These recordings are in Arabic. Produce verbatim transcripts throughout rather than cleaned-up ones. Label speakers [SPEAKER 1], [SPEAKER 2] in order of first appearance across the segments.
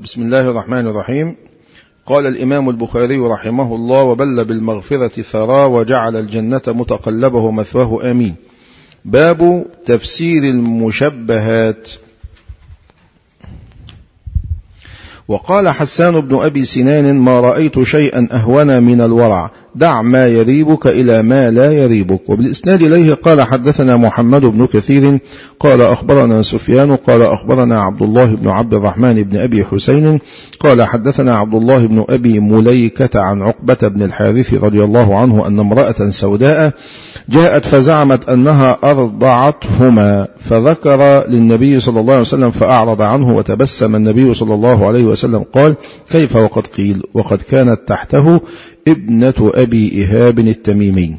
[SPEAKER 1] بسم الله الرحمن الرحيم. قال الإمام البخاري رحمه الله: وبل بالمغفرة ثرى وجعل الجنة متقلبه مثواه آمين. باب تفسير المشبهات. وقال حسان بن أبي سنان: ما رأيت شيئا أهون من الورع، دع ما يريبك إلى ما لا يريبك. وبالإسناد إليه قال حدثنا محمد بن كثير قال أخبرنا سفيان قال أخبرنا عبد الله بن عبد الرحمن بن أبي حسين قال حدثنا عبد الله بن أبي مليكة عن عقبة بن الحارث رضي الله عنه أن امرأة سوداء جاءت فزعمت أنها أرضعتهما، فذكر للنبي صلى الله عليه وسلم فأعرض عنه، وتبسم النبي صلى الله عليه وسلم قال: كيف وقد قيل؟ وقد كانت تحته ابنة أبي إيهاب التميمي.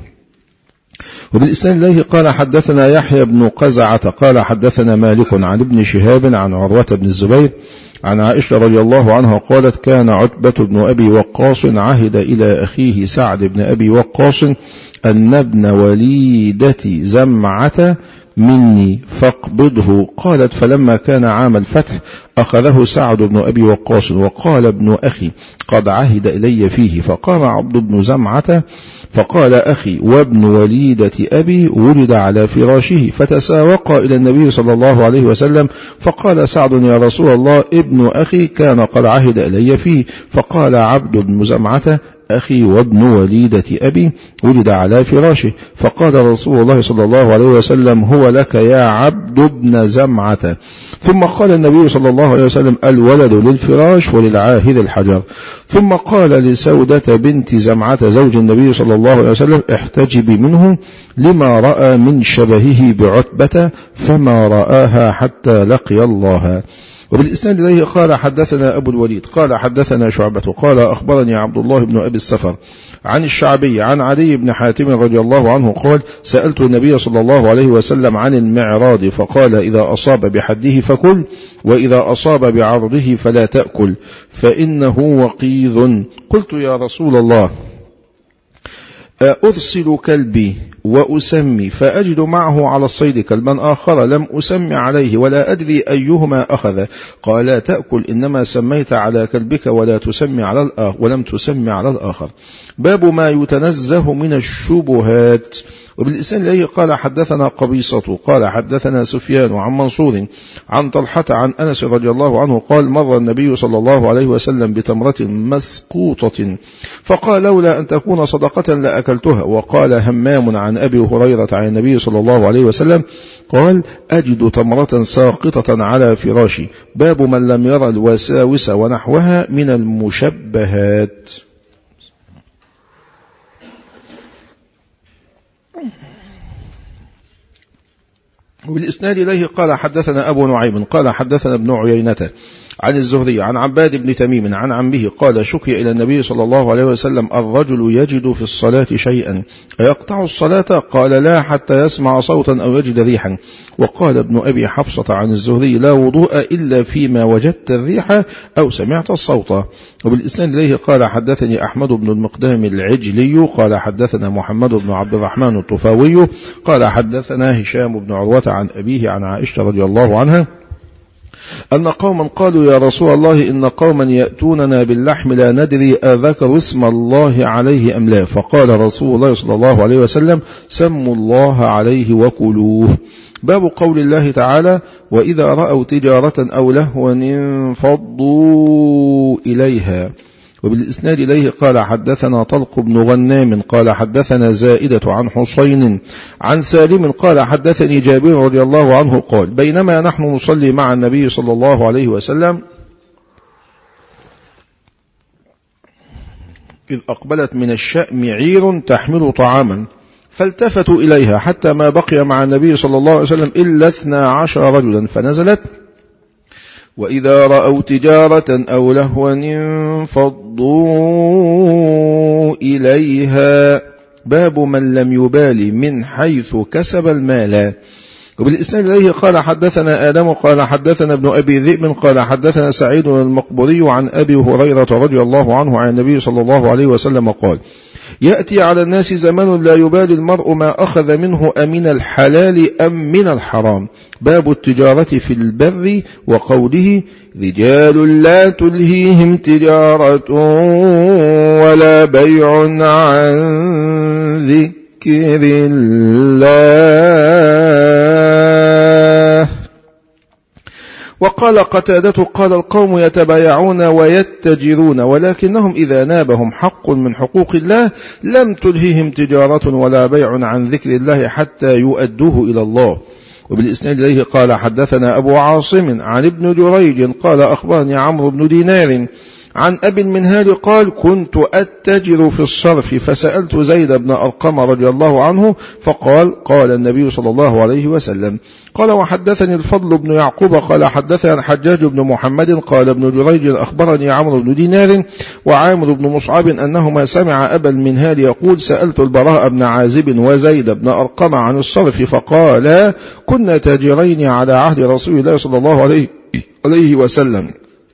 [SPEAKER 1] وبالإسناد إليه قال حدثنا يحيى بن قزعة قال حدثنا مالك عن ابن شهاب عن عروة بن الزبير عن عائشة رضي الله عنها قالت: كان عتبة بن أبي وقاص عهد إلى أخيه سعد بن أبي وقاص أن ابن وليدة زمعة مني فاقبضه. قالت: فلما كان عام الفتح أخذه سعد بن أبي وقاص وقال: ابن أخي قد عهد إلي فيه. فقام عبد بن زمعة فقال: أخي وابن وليدة أبي ولد على فراشه. فتساوقا إلى النبي صلى الله عليه وسلم، فقال سعد: يا رسول الله، ابن أخي كان قد عهد إلي فيه. فقال عبد بن زمعة: أخي وابن وليدة أبي ولد على فراشه. فقال رسول الله صلى الله عليه وسلم: هو لك يا عبد بن زمعة. ثم قال النبي صلى الله عليه وسلم: الولد للفراش وللعاهد الحجر. ثم قال لسودة بنت زمعة زوج النبي صلى الله عليه وسلم: احتجبي منه لما رأى من شبهه بعتبة، فما رآها حتى لقي الله. وبالإسناد إليه قال حدثنا أبو الوليد قال حدثنا شعبة قال أخبرني عبد الله بن أبي السفر عن الشعبي عن علي بن حاتم رضي الله عنه قال: سألت النبي صلى الله عليه وسلم عن المعراض، فقال: إذا أصاب بحده فكل، وإذا أصاب بعرضه فلا تأكل، فإنه وقيظ. قلت: يا رسول الله، أرسل كلبي وأسمي فأجد معه على الصيد كلبا آخر لم أسمي عليه ولا أدري أيهما أخذ؟ قال: لا تأكل، إنما سميت على كلبك ولا تسمي على الآخر ولم تسمي على الآخر. باب ما يتنزه من الشبهات. وبالإسناد إليه قال حدثنا قبيصة قال حدثنا سفيان عن منصور عن طلحة عن أنس رضي الله عنه قال: مر النبي صلى الله عليه وسلم بتمرة مسقوطة فقال: لولا أن تكون صدقة لأكلتها. وقال همام عن أبي هريرة عن النبي صلى الله عليه وسلم قال: أجد تمرة ساقطة على فراشي. باب من لم يرى الوساوس ونحوها من المشبهات. وبالإسناد إليه قال حدثنا أبو نعيم قال حدثنا ابن عيينة عن الزهري عن عباد بن تميم عن عمه قال: شكي إلى النبي صلى الله عليه وسلم: الرجل يجد في الصلاة شيئا أيقطع الصلاة؟ قال: لا، حتى يسمع صوتا أو يجد ريحا. وقال ابن أبي حفصة عن الزهري: لا وضوء إلا فيما وجدت الريح أو سمعت الصوت. وبالإسناد إليه قال حدثني أحمد بن المقدام العجلي قال حدثنا محمد بن عبد الرحمن الطفاوي قال حدثنا هشام بن عروة عن أبيه عن عائشة رضي الله عنها أن قوما قالوا: يا رسول الله، إن قوما يأتوننا باللحم لا ندري أذكر اسم الله عليه أم لا. فقال رسول الله صلى الله عليه وسلم: سموا الله عليه وكلوه. باب قول الله تعالى: وإذا رأوا تجارة أو لهوا انفضوا إليها. وبالإسناد إليه قال حدثنا طلق بن غنام قال حدثنا زائدة عن حسين عن سالم قال حدثني جابر رضي الله عنه قال: بينما نحن نصلي مع النبي صلى الله عليه وسلم إذ أقبلت من الشأم عير تحمل طعاما، فالتفتوا إليها حتى ما بقي مع النبي صلى الله عليه وسلم إلا اثنا عشر رجلا، فنزلت: وإذا رأوا تجارة أو لهوا انفضوا إليها. باب من لم يبالي من حيث كسب المال. وبالإسناد إليه قال حدثنا آدم قال حدثنا ابن أبي ذئب قال حدثنا سعيد المقبري عن أبي هريرة رضي الله عنه عن النبي صلى الله عليه وسلم قال: يأتي على الناس زمان لا يبالي المرء ما أخذ منه أمن الحلال أم من الحرام. باب التجارة في البر وقوله رجال لا تلهيهم تجارة ولا بيع عن ذكر الله. وقال قتادة قال القوم يتبايعون ويتجرون ولكنهم إذا نابهم حق من حقوق الله لم تلههم تجارة ولا بيع عن ذكر الله حتى يؤدوه إلى الله. وبالإسناد إليه قال حدثنا أبو عاصم عن ابن جريج قال أخبرني عمرو بن دينار عن أبي المنهال قال كنت أتجر في الصرف فسألت زيد بن أرقم رضي الله عنه فقال قال النبي صلى الله عليه وسلم. قال وحدثني الفضل بن يعقوب قال حدثنا الحجاج بن محمد قال ابن جريج أخبرني عمرو بن دينار وعامر بن مصعب أنهما سمع أبا المنهال يقول سألت البراء بن عازب وزيد بن أرقم عن الصرف فقال كنا تاجرين على عهد رسول الله صلى الله عليه, عليه وسلم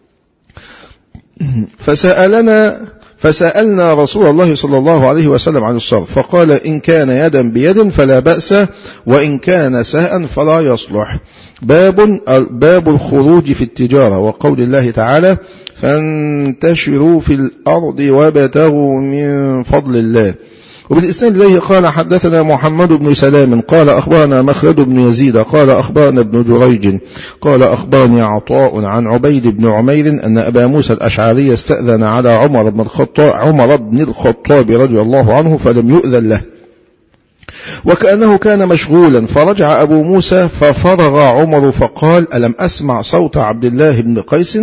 [SPEAKER 1] فسألنا فسألنا رسول الله صلى الله عليه وسلم عن الصرف فقال إن كان يدا بيد فلا بأس وإن كان ساء فلا يصلح. باب باب الخروج في التجارة وقول الله تعالى فانتشروا في الأرض وابتغوا من فضل الله. وبالإسناد إليه قال حدثنا محمد بن سلام قال أخبرنا مخلد بن يزيد قال أخبرنا ابن جريج قال أخبرني عطاء عن عبيد بن عمير أن أبا موسى الأشعري استأذن على عمر بن الخطاب عمر بن الخطاب رضي الله عنه فلم يؤذن له وكأنه كان مشغولا فرجع أبو موسى ففرغ عمر فقال ألم أسمع صوت عبد الله بن قيس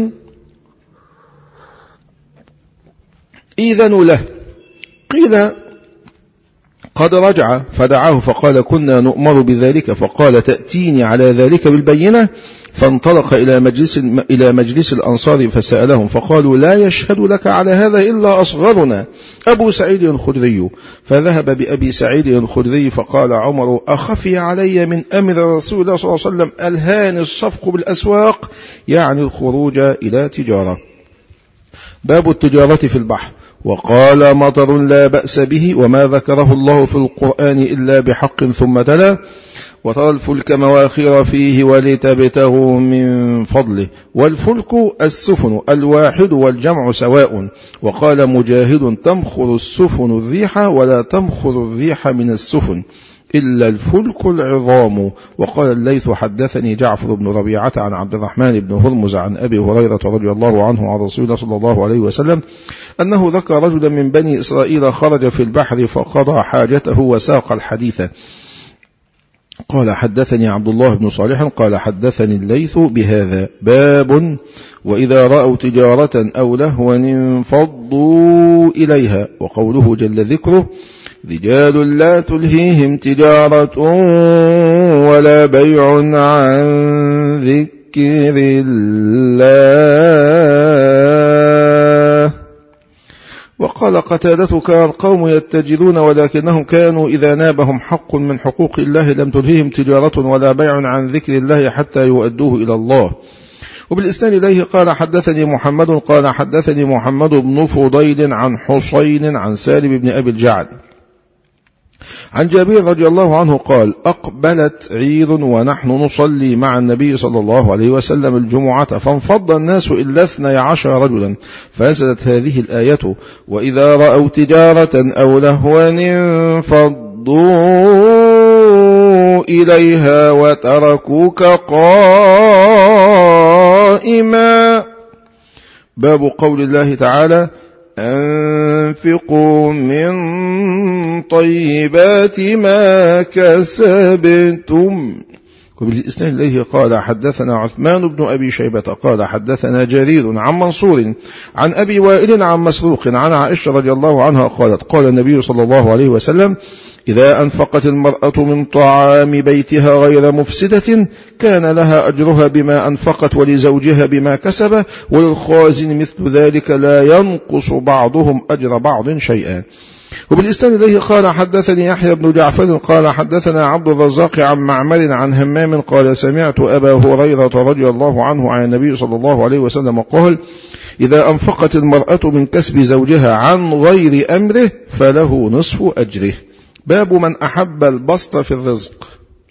[SPEAKER 1] إذن له. قيل قد رجع فدعاه فقال كنا نؤمر بذلك فقال تأتيني على ذلك بالبينة فانطلق إلى مجلس, إلى مجلس الأنصار فسألهم فقالوا لا يشهد لك على هذا إلا أصغرنا أبو سعيد الخدري فذهب بأبي سعيد الخدري فقال عمر أخفي علي من أمر رسول الله صلى الله عليه وسلم ألهاني الصفق بالأسواق يعني الخروج إلى تجارة. باب التجارة في البحر وقال مطر لا بأس به وما ذكره الله في القرآن إلا بحق ثم تلا وترى الفلك مواخر فيه ولتبتغوا من فضله والفلك السفن الواحد والجمع سواء. وقال مجاهد تمخر السفن الريح ولا تمخر الريح من السفن إلا الفلك العظام. وقال الليث حدثني جعفر بن ربيعة عن عبد الرحمن بن هرمز عن أبي هريرة رضي الله عنه عن رسول الله صلى الله عليه وسلم أنه ذكر رجلا من بني إسرائيل خرج في البحر فقضى حاجته وساق الحديث. قال حدثني عبد الله بن صالح قال حدثني الليث بهذا. باب وإذا رأوا تجارة أو لهوا انفضوا إليها. وقوله جل ذكره رجال لا تلهيهم تجارة ولا بيع عن ذكر الله. وقال قتادة كان القوم يتجرون ولكنهم كانوا إذا نابهم حق من حقوق الله لم تلهيهم تجارة ولا بيع عن ذكر الله حتى يؤدوه إلى الله. وبالإسناد إليه قال حدثني محمد قال حدثني محمد بن فضيل عن حسين عن سالم بن أبي الجعد عن جابر رضي الله عنه قال أقبلت عير ونحن نصلي مع النبي صلى الله عليه وسلم الجمعة فانفض الناس إلا اثني عشر رجلا فنزلت هذه الآية وإذا رأوا تجارة أو لهوا انفضوا إليها وتركوك قائما. باب قول الله تعالى أنفقوا من طيبات ما كسبتم. وبالإسناد إليه قال حدثنا عثمان بن أبي شيبة قال حدثنا جرير عن منصور عن أبي وائل عن مسروق عن عائشة رضي الله عنها قالت قال النبي صلى الله عليه وسلم إذا أنفقت المرأة من طعام بيتها غير مفسدة كان لها أجرها بما أنفقت ولزوجها بما كسب وللخازن مثل ذلك لا ينقص بعضهم أجر بعض شيئا. وبالإسناد إليه قال حدثني يحيى بن جعفر قال حدثنا عبد الرزاق عن معمر عن همام قال سمعت أبا هريرة رضي الله عنه عن النبي صلى الله عليه وسلم قال إذا أنفقت المرأة من كسب زوجها عن غير أمره فله نصف أجره. باب من أحب البسط في الرزق.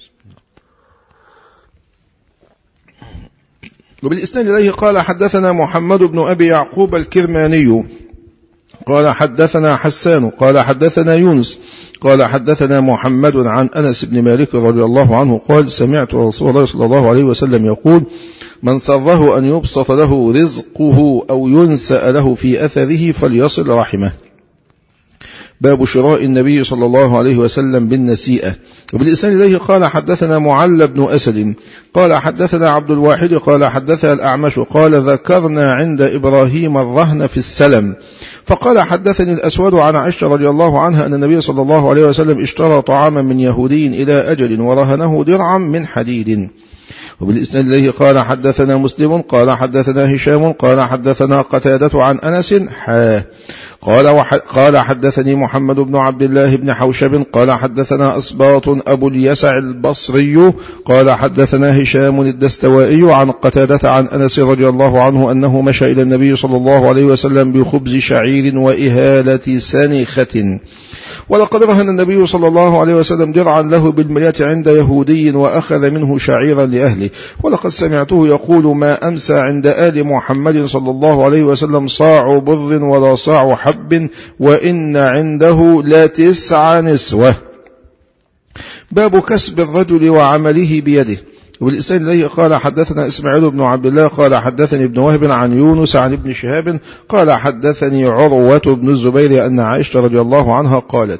[SPEAKER 1] وبالإسناد إليه قال حدثنا محمد بن أبي يعقوب الكرماني قال حدثنا حسان قال حدثنا يونس قال حدثنا محمد عن أنس بن مالك رضي الله عنه قال سمعت رسول الله صلى الله عليه وسلم يقول من سره أن يبسط له رزقه أو ينسأ له في أثره فليصل رحمه. باب شراء النبي صلى الله عليه وسلم بالنسيئة. وبالإسناد إليه قال حدثنا معل بن أسد قال حدثنا عبد الواحد قال حدثنا الأعمش قال ذكرنا عند إبراهيم الرهن في السلم فقال حدثني الأسود عن عائشة رضي الله عنها أن النبي صلى الله عليه وسلم اشترى طعاما من يهودي إلى أجل ورهنه درعا من حديد. وبالإسناد إليه قال حدثنا مسلم قال حدثنا هشام قال حدثنا قتادة عن أنس حا قال قال حدثني محمد بن عبد الله بن حوشب قال حدثنا أسباط أبو اليسع البصري قال حدثنا هشام الدستوائي عن قتادة عن أنس رضي الله عنه أنه مشى إلى النبي صلى الله عليه وسلم بخبز شعير وإهالة سنخة ولقد رهن النبي صلى الله عليه وسلم درعا له بالمرية عند يهودي وأخذ منه شعيرا لأهله ولقد سمعته يقول ما أمسى عند آل محمد صلى الله عليه وسلم صاع بر ولا صاع حب وإن عنده لتسع نسوة. باب كسب الرجل وعمله بيده. والإسناد إليه قال حدثنا إسماعيل بن عبد الله قال حدثني ابن وهب عن يونس عن ابن شهاب قال حدثني عروة بن الزبير أن عائشة رضي الله عنها قالت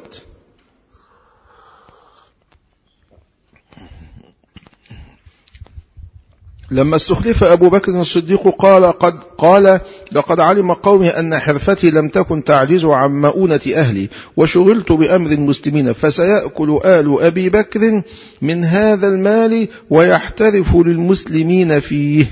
[SPEAKER 1] لما استخلف أبو بكر الصديق قال قد قال لقد علم قومي أن حرفتي لم تكن تعجز عن مؤونة أهلي وشغلت بأمر المسلمين فسيأكل آل أبي بكر من هذا المال ويحترف للمسلمين فيه.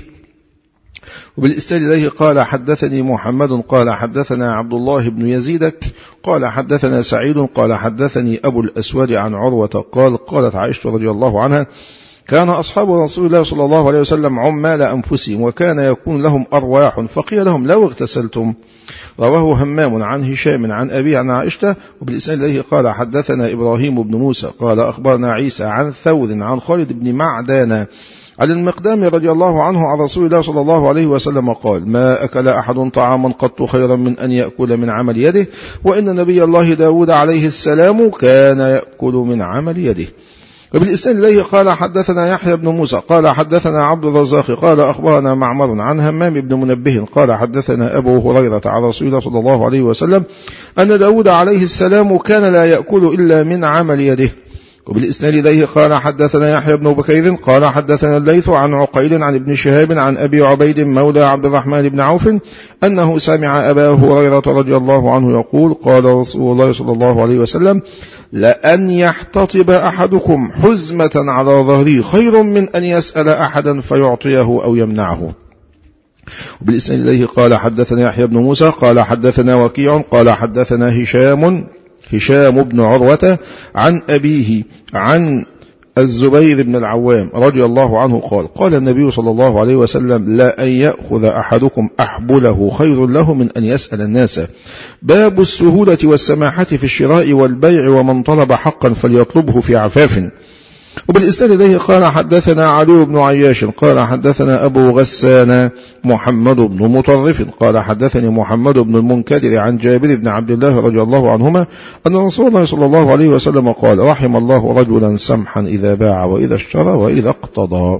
[SPEAKER 1] وبالإسناد إليه قال حدثني محمد قال حدثنا عبد الله بن يزيد قال حدثنا سعيد قال حدثني أبو الأسود عن عروة قال قالت عائشة رضي الله عنها كان أصحاب رسول الله صلى الله عليه وسلم عمال أنفسهم وكان يكون لهم أرواح فقيل لهم لو اغتسلتم. رواه همام عن هشام عن أبي عن عائشة. وبالإسناد إليه قال حدثنا إبراهيم بن موسى قال أخبرنا عيسى عن ثور عن خالد بن معدان عن المقدام رضي الله عنه عن رسول الله صلى الله عليه وسلم قال ما أكل أحد طعاما قط خيرا من أن يأكل من عمل يده وإن نبي الله داود عليه السلام كان يأكل من عمل يده. وبالإسناد إليه قال حدثنا يحيى بن موسى قال حدثنا عبد الرزاق قال أخبرنا معمر عن همام بن منبه قال حدثنا أبو هريرة عن رسول الله صلى الله عليه وسلم أن داود عليه السلام كان لا يأكل إلا من عمل يده. وبالإسناد إليه قال حدثنا يحيى بن بكير قال حدثنا الليث عن عقيل عن ابن شهاب عن أبي عبيد مولى عبد الرحمن بن عوف أنه سمع أبا هريرة رضي الله عنه يقول قال رسول الله صلى الله عليه وسلم لأن يحتطب أحدكم حزمة على ظهره خير من أن يسأل أحدا فيعطيه أو يمنعه. وبالإسناد إليه قال حدثنا يحيى بن موسى قال حدثنا وكيع قال حدثنا هشام هشام بن عروة عن أبيه عن الزبير بن العوام رضي الله عنه قال قال النبي صلى الله عليه وسلم لا أن يأخذ أحدكم أحبله خير له من أن يسأل الناس. باب السهولة والسماحة في الشراء والبيع ومن طلب حقا فليطلبه في عفاف. وبالإسناد إليه قال حدثنا علي بن عياش قال حدثنا أبو غسان محمد بن مطرف قال حدثني محمد بن المنكدر عن جابر بن عبد الله رضي الله عنهما أن رسول الله صلى الله عليه وسلم قال رحم الله رجلا سمحا إذا باع وإذا اشترى وإذا اقتضى.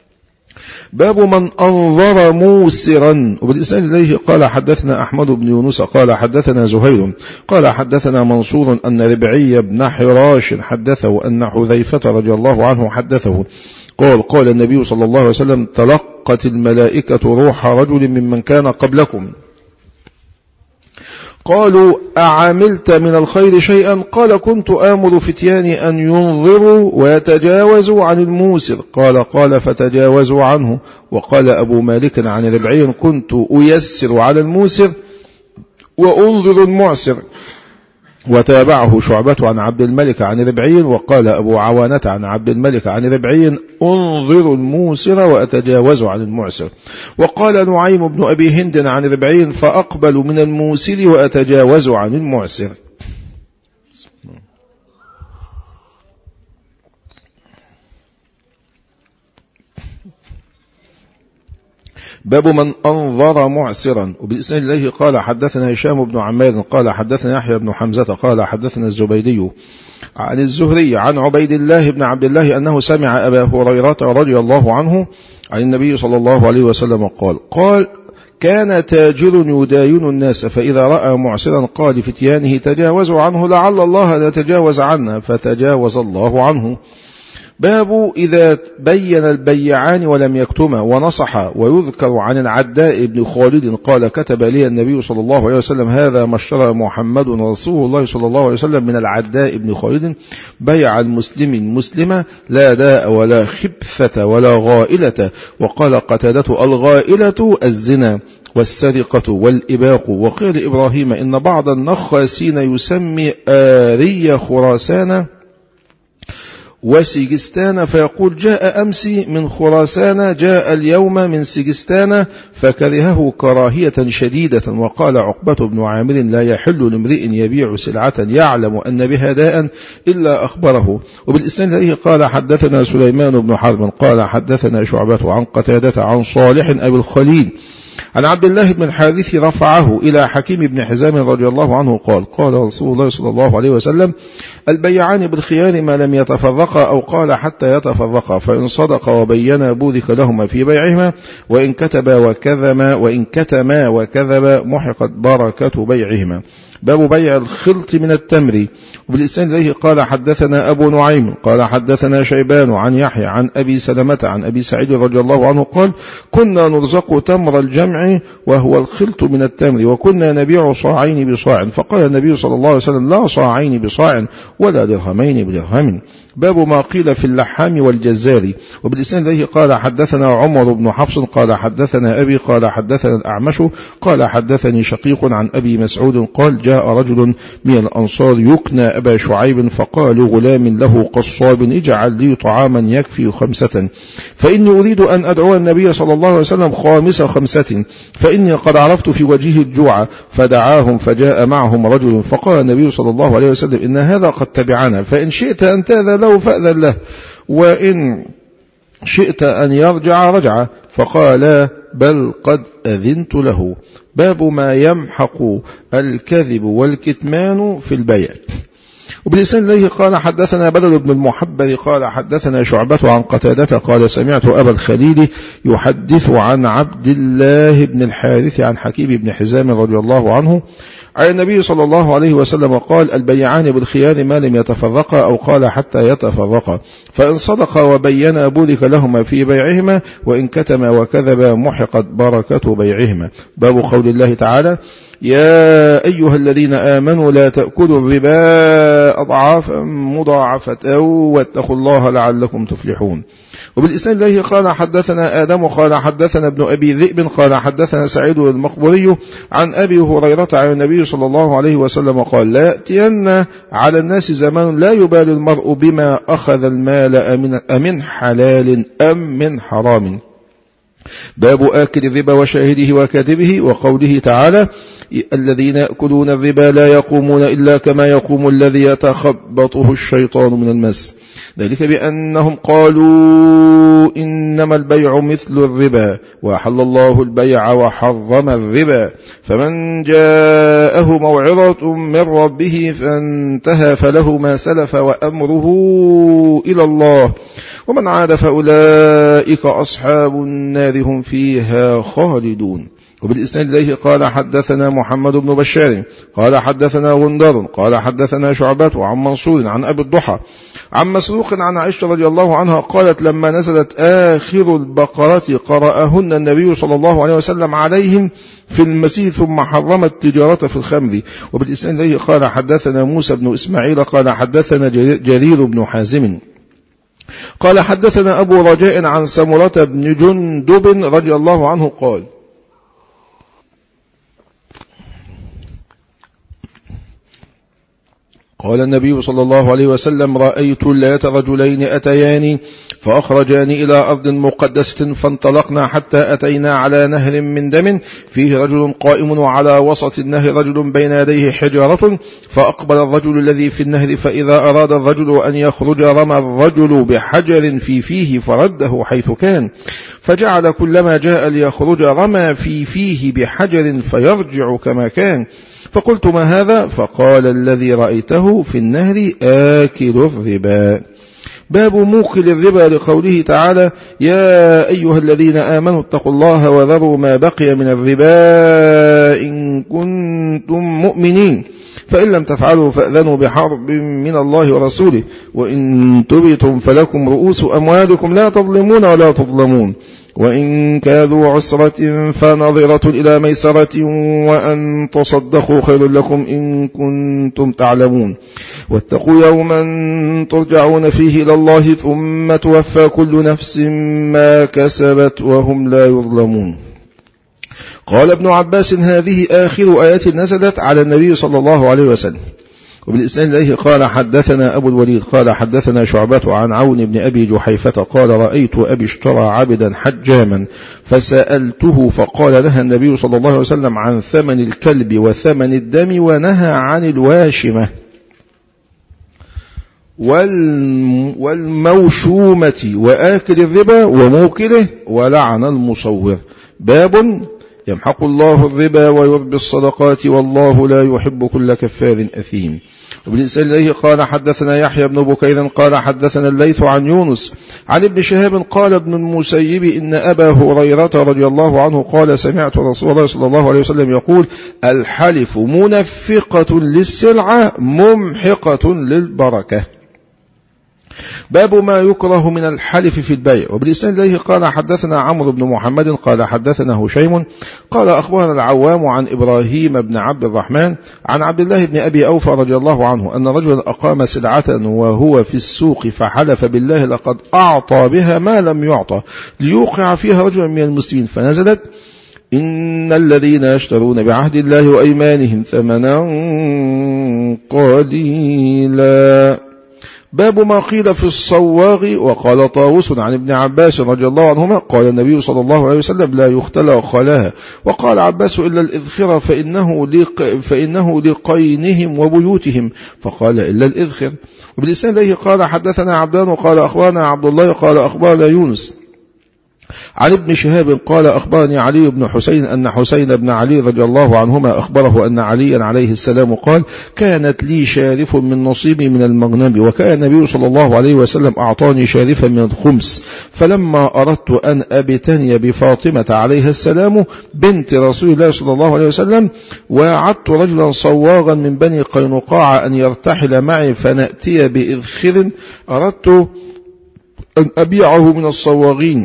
[SPEAKER 1] باب من أنظر موسرا. وبالإسناد إليه قال حدثنا أحمد بن يونس قال حدثنا زهير قال حدثنا منصور أن ربعي بن حراش حدثه أن حذيفة رضي الله عنه حدثه قال قال النبي صلى الله عليه وسلم تلقت الملائكة روح رجل ممن كان قبلكم قالوا أعملت من الخير شيئا قال كنت آمر فتياني أن ينظروا ويتجاوزوا عن الموسر قال قال فتجاوزوا عنه. وقال أبو مالك عن ربعي كنت أيسر على الموسر وأنظر المعسر وتابعه شعبة عن عبد الملك عن ربعي. وقال أبو عوانة عن عبد الملك عن ربعي انظروا الموسر وأتجاوز عن المعسر. وقال نعيم بن أبي هند عن ربعي فأقبل من الموسر وأتجاوز عن المعسر. باب من أنظر معسرا. وبالإسناد إليه قال حدثنا هشام بن عمار قال حدثنا يحيى بن حمزة قال حدثنا الزبيدي عن الزهري عن عبيد الله بن عبد الله أنه سمع أبا هريرة رضي الله عنه عن النبي صلى الله عليه وسلم قال قال كان تاجر يداين الناس فإذا رأى معسرا قال لفتيانه تجاوزوا عنه لعل الله لا تجاوز عنا فتجاوز الله عنه. باب إذا بين البيعان ولم يكتما ونصح. ويذكر عن العداء بن خالد قال كتب لي النبي صلى الله عليه وسلم هذا ما اشترى محمد رسول الله صلى الله عليه وسلم من العداء بن خالد بيع المسلم المسلمة لا داء ولا خبثة ولا غائلة. وقال قتادة الغائلة الزنا والسرقة والإباق. وقال إبراهيم إن بعض النخاسين يسمي آري خراسان وسجستان فيقول جاء أمس من خراسان جاء اليوم من سجستان فكرهه كراهية شديدة. وقال عقبة بن عامر لا يحل لامرئ يبيع سلعة يعلم أن بها داء إلا أخبره. وبالإسناد إليه قال حدثنا سليمان بن حرب قال حدثنا شعبة عن قتادة عن صالح أبي الخليل عن عبد الله بن الحارث رفعه إلى حكيم بن حزام رضي الله عنه قال قال رسول الله صلى الله عليه وسلم البيعان بالخيار ما لم يتفرقا أو قال حتى يتفرقا فإن صدقا وبينا بورك لهما في بيعهما وإن كتبا وكذما وإن كتما وكذبا محقت بركة بيعهما. باب بيع الخلط من التمر. وبالإسناد إليه قال حدثنا أبو نعيم قال حدثنا شيبان عن يحيى عن أبي سلمة عن أبي سعيد رضي الله عنه قال كنا نرزق تمر الجمع وهو الخلط من التمر وكنا نبيع صاعين بصاع فقال النبي صلى الله عليه وسلم لا صاعين بصاع ولا درهمين بدرهم. باب ما قيل في اللحام والجزار. وبالإسناد إليه قال حدثنا عمر بن حفص قال حدثنا أبي قال حدثنا الأعمش قال حدثني شقيق عن أبي مسعود قال جاء رجل من الأنصار يكنى أبا شعيب فقال غلام له قصاب اجعل لي طعاما يكفي خمسة فإني أريد أن أدعو النبي صلى الله عليه وسلم خامس خمسة فإني قد عرفت في وجهه الجوع. فدعاهم فجاء معهم رجل فقال النبي صلى الله عليه وسلم إن هذا قد تبعنا فإن شئت أن تأذن له فأذن له وإن شئت أن يرجع رجع فقال بل قد أذنت له. باب ما يمحق الكذب والكتمان في البيع. وبالإسناد إليه قال حدثنا بدل بن المحبر قال حدثنا شعبة عن قتادة قال سمعت أبا الخليل يحدث عن عبد الله بن الحارث عن حكيم بن حزام رضي الله عنه عن النبي صلى الله عليه وسلم قال البيعان بالخيار ما لم يتفرقا أو قال حتى يتفرقا فإن صدقا وبينا بورك لهما في بيعهما وإن كتما وكذبا محقت بركة بيعهما. باب قول الله تعالى يا أيها الذين آمنوا لا تأكلوا الربا أضعافا مضاعفة واتقوا الله لعلكم تفلحون. وبالإسناد إليه قال حدثنا آدم قال حدثنا ابن أبي ذئب قال حدثنا سعيد المقبري عن أبي هريرة عن النبي صلى الله عليه وسلم قال لا يأتين على الناس زمان لا يبالي المرء بما أخذ المال أمن حلال أم من حرام. باب آكل الربا وشاهده وكاتبه. وقوله تعالى الذين يأكلون الربا لا يقومون إلا كما يقوم الذي يتخبطه الشيطان من المس ذلك بأنهم قالوا إنما البيع مثل الربا وأحل الله البيع وحرم الربا فمن جاءه موعظة من ربه فانتهى فله ما سلف وأمره إلى الله ومن عاد فأولئك أصحاب النار هم فيها خالدون. وبالإسناد إليه قال حدثنا محمد بن بشار قال حدثنا غندر قال حدثنا شعبة عن منصور عن أبي الضحى عن مسروق عن عائشة رضي الله عنها قالت لما نزلت آخر البقرة قرأهن النبي صلى الله عليه وسلم عليهم في المسيح ثم حرم التجارة في الخمر. وبالإسناد إليه قال حدثنا موسى بن إسماعيل قال حدثنا جرير بن حازم قال حدثنا أبو رجاء عن سمرة بن جندب رضي الله عنه قال قال النبي صلى الله عليه وسلم: رأيت اللات رجلين أتياني فأخرجاني إلى أرض مقدسة فانطلقنا حتى أتينا على نهر من دم فيه رجل قائم وعلى وسط النهر رجل بين يديه حجارة، فأقبل الرجل الذي في النهر فإذا أراد الرجل أن يخرج رمى الرجل بحجر في فيه فرده حيث كان، فجعل كلما جاء ليخرج رمى في فيه بحجر فيرجع كما كان. فقلت: ما هذا؟ فقال: الذي رأيته في النهر آكل الربا. باب موكل الربا، لقوله تعالى: يا أيها الذين آمنوا اتقوا الله وذروا ما بقي من الربا إن كنتم مؤمنين، فإن لم تفعلوا فأذنوا بحرب من الله ورسوله، وإن تبتم فلكم رؤوس أموالكم لا تظلمون ولا تظلمون، وإن كانوا عسرة فنظرة إلى ميسرة، وأن تصدقوا خير لكم إن كنتم تعلمون، واتقوا يوما ترجعون فيه إلى الله ثم توفى كل نفس ما كسبت وهم لا يظلمون. قال ابن عباس: هذه آخر آيات نزلت على النبي صلى الله عليه وسلم. وبالإسناد إليه قال: حدثنا أبو الوليد قال حدثنا شعبة عن عون بن أبي جحيفة قال: رأيت أبي اشترى عبدا حجاما فسألته فقال: نهى النبي صلى الله عليه وسلم عن ثمن الكلب وثمن الدم، ونهى عن الواشمة والموشومة وآكل الربا وموكله، ولعن المصور. باب يمحق الله الربا ويربي الصدقات والله لا يحب كل كفار أثيم. وبالإسناد إليه قال: حدثنا يحيى بن بكير قال حدثنا الليث عن يونس عن ابن شهاب قال: ابن المسيب إن أبا هريرة رضي الله عنه قال: سمعت رسول الله صلى الله عليه وسلم يقول: الحلف منفقة للسلعة ممحقة للبركة. باب ما يكره من الحلف في البيع. وبالإسناد إليه قال: حدثنا عمرو بن محمد قال حدثنا هشيم قال: أخبرنا العوام عن إبراهيم بن عبد الرحمن عن عبد الله بن أبي أوفى رضي الله عنه أن رجلا أقام سلعة وهو في السوق فحلف بالله لقد أعطى بها ما لم يعطى ليوقع فيها رجلا من المسلمين، فنزلت: إن الذين يشترون بعهد الله وأيمانهم ثمنا قليلا. باب ما قيل في الصواغ. وقال طاووس عن ابن عباس رضي الله عنهما قال النبي صلى الله عليه وسلم: لا يختلى خلاها. وقال عباس: إلا الإذخر فإنه, لق فإنه لقينهم وبيوتهم، فقال: إلا الإذخر. وبالإسناد إليه قال: حدثنا عبدان قال أخبرنا عبد الله قال أخبرنا يونس عن ابن شهاب قال: أخبرني علي بن حسين أن حسين بن علي رضي الله عنهما أخبره أن عليا عليه السلام قال: كانت لي شارف من نصيبي من المغنم، وكان النبي صلى الله عليه وسلم أعطاني شارفا من الخمس، فلما أردت أن أبتني بفاطمة عليها السلام بنت رسول الله صلى الله عليه وسلم، وعدت رجلا صواغا من بني قينقاع أن يرتحل معي فنأتي بإذخر، أردت أن أبيعه من الصواغين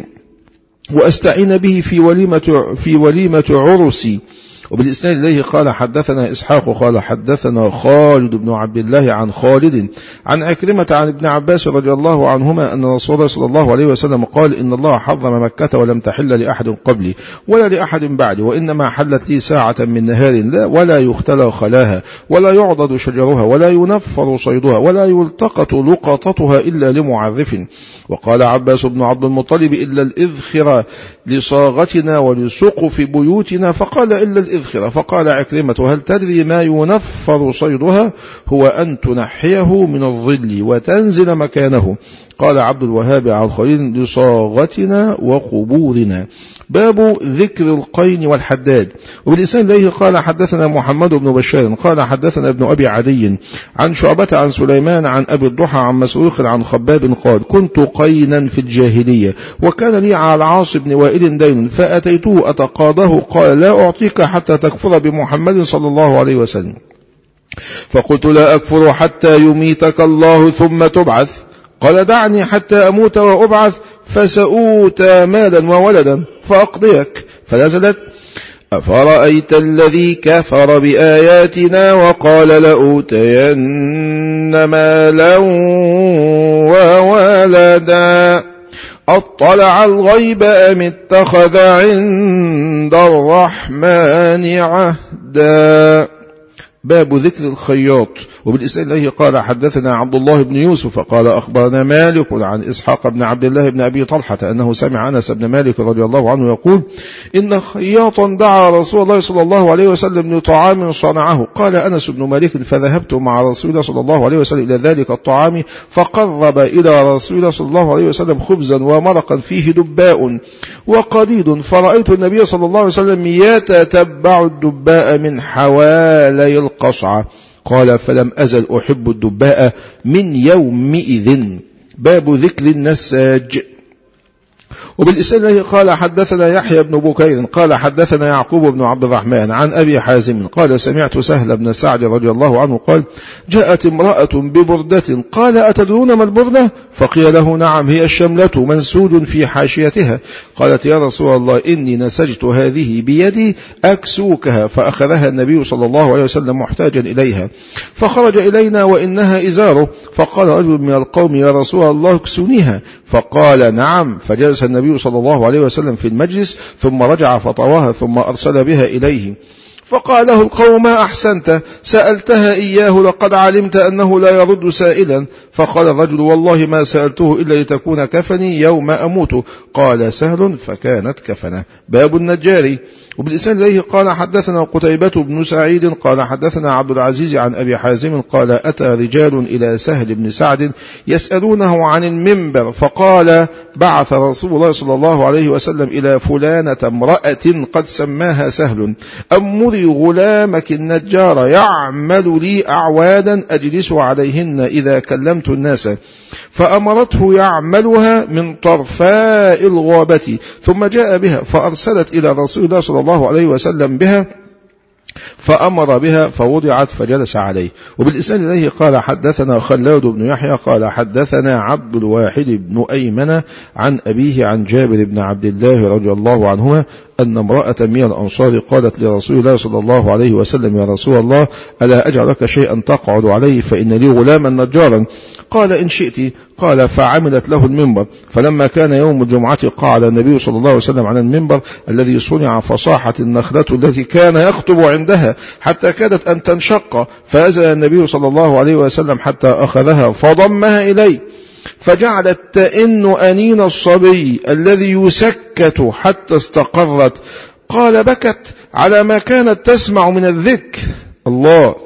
[SPEAKER 1] وأستعين به في وليمة, في وليمة عرسي. وبالإسناد إليه قال: حدثنا إسحاق قال حدثنا خالد بن عبد الله عن خالد عن عكرمة عن ابن عباس رضي الله عنهما أن رسول الله صلى الله عليه وسلم قال: إن الله حرم مكة ولم تحل لأحد قبلي ولا لأحد بعدي، وإنما حلت لي ساعة من نهار لا ولا يختلى خلاها ولا يعضد شجرها ولا ينفر صيدها ولا يلتقط لقطتها إلا لمعرف. وقال عباس بن عبد المطلب: إلا الإذخر لصاغتنا ولسقف بيوتنا، فقال: إلا الإذخر. فقال عكرمة: هل تدري ما ينفر صيدها؟ هو أن تنحيه من الظل وتنزل مكانه. قال عبد الوهاب عن خليل: لصاغتنا وقبورنا. باب ذكر القين والحداد. وبالإسناد إليه قال: حدثنا محمد بن بشار قال حدثنا ابن أبي عدي عن شعبة عن سليمان عن أبي الضحى عن مسروق عن خباب قال: كنت قينا في الجاهلية وكان لي على العاص بن وائل دين، فأتيته أتقاضاه قال: لا أعطيك حتى تكفر بمحمد صلى الله عليه وسلم. فقلت: لا أكفر حتى يميتك الله ثم تبعث. قال: دعني حتى أموت وأبعث فسأوتى مالا وولدا فأقضيك. فنزلت: أفرأيت الذي كفر بآياتنا وقال لأوتين مالا وولدا أطلع الغيب أم اتخذ عند الرحمن عهدا. باب ذكر الخياط. وبالإسناد إليه قال حدثنا عبد الله بن يوسف قال أخبرنا مالك عن إسحاق بن عبد الله بن أبي طلحة أنه سمع أنس بن مالك رضي الله عنه يقول إن خياطا دعا رسول الله صلى الله عليه وسلم لطعام صنعه. قال أنس بن مالك فذهبت مع رسول الله صلى الله عليه وسلم إلى ذلك الطعام فقرب إلى رسول الله صلى الله عليه وسلم خبزا ومرقا فيه دباء وقديد، فرأيت النبي صلى الله عليه وسلم يتتبع الدباء من حوالي القصعة. قال فلم أزل أحب الدباء من يومئذ. باب ذكر النساج. وبالإسناد قال حدثنا يحيى بن بكير قال حدثنا يعقوب بن عبد الرحمن عن أبي حازم قال سمعت سهل بن سعد رضي الله عنه قال جاءت امرأة ببردة قال أتدرون ما البردة؟ فقيل له نعم هي الشملة منسوج في حاشيتها. قالت يا رسول الله إني نسجت هذه بيدي أكسوكها. فأخذها النبي صلى الله عليه وسلم محتاجا إليها فخرج إلينا وإنها إزاره. فقال رجل من القوم يا رسول الله اكسونيها. فقال نعم. فجلس النبي صلى الله عليه وسلم في المجلس ثم رجع فطواها ثم أرسل بها إليه. فقال له القوم ما أحسنت سألتها إياه لقد علمت أنه لا يرد سائلا. فقال الرجل والله ما سألته إلا لتكون كفني يوم أموت. قال سهل فكانت كفنه. باب النجار. وبالإسناد إليه قال حدثنا قتيبة بن سعيد قال حدثنا عبد العزيز عن أبي حازم قال أتى رجال إلى سهل بن سعد يسألونه عن المنبر فقال بعث رسول الله صلى الله عليه وسلم إلى فلانة امرأة قد سماها سهل أمري غلامك النجار يعمل لي أعوادا أجلس عليهن إذا كلمت الناس. فأمرته يعملها من طرفاء الغابة ثم جاء بها فأرسلت إلى رسول الله صلى الله عليه وسلم بها فأمر بها فوضعت فجلس عليه. وبالإسناد إليه قال حدثنا خلاد بن يحيى قال حدثنا عبد الواحد بن أيمن عن أبيه عن جابر بن عبد الله رضي الله عنهما أن امرأة من الأنصار قالت لرسول الله صلى الله عليه وسلم يا رسول الله ألا أجعلك شيئا تقعد عليه فإن لي غلاما نجارا. قال إن شئت. قال فعملت له المنبر. فلما كان يوم الجمعة قعد النبي صلى الله عليه وسلم على المنبر الذي صنع فصاحت النخلة التي كان يخطب عندها حتى كادت أن تنشق فأزل النبي صلى الله عليه وسلم حتى أخذها فضمها إليه فجعلت تئن أنين الصبي الذي يسكت حتى استقرت. قال بكت على ما كانت تسمع من الذكر. الله.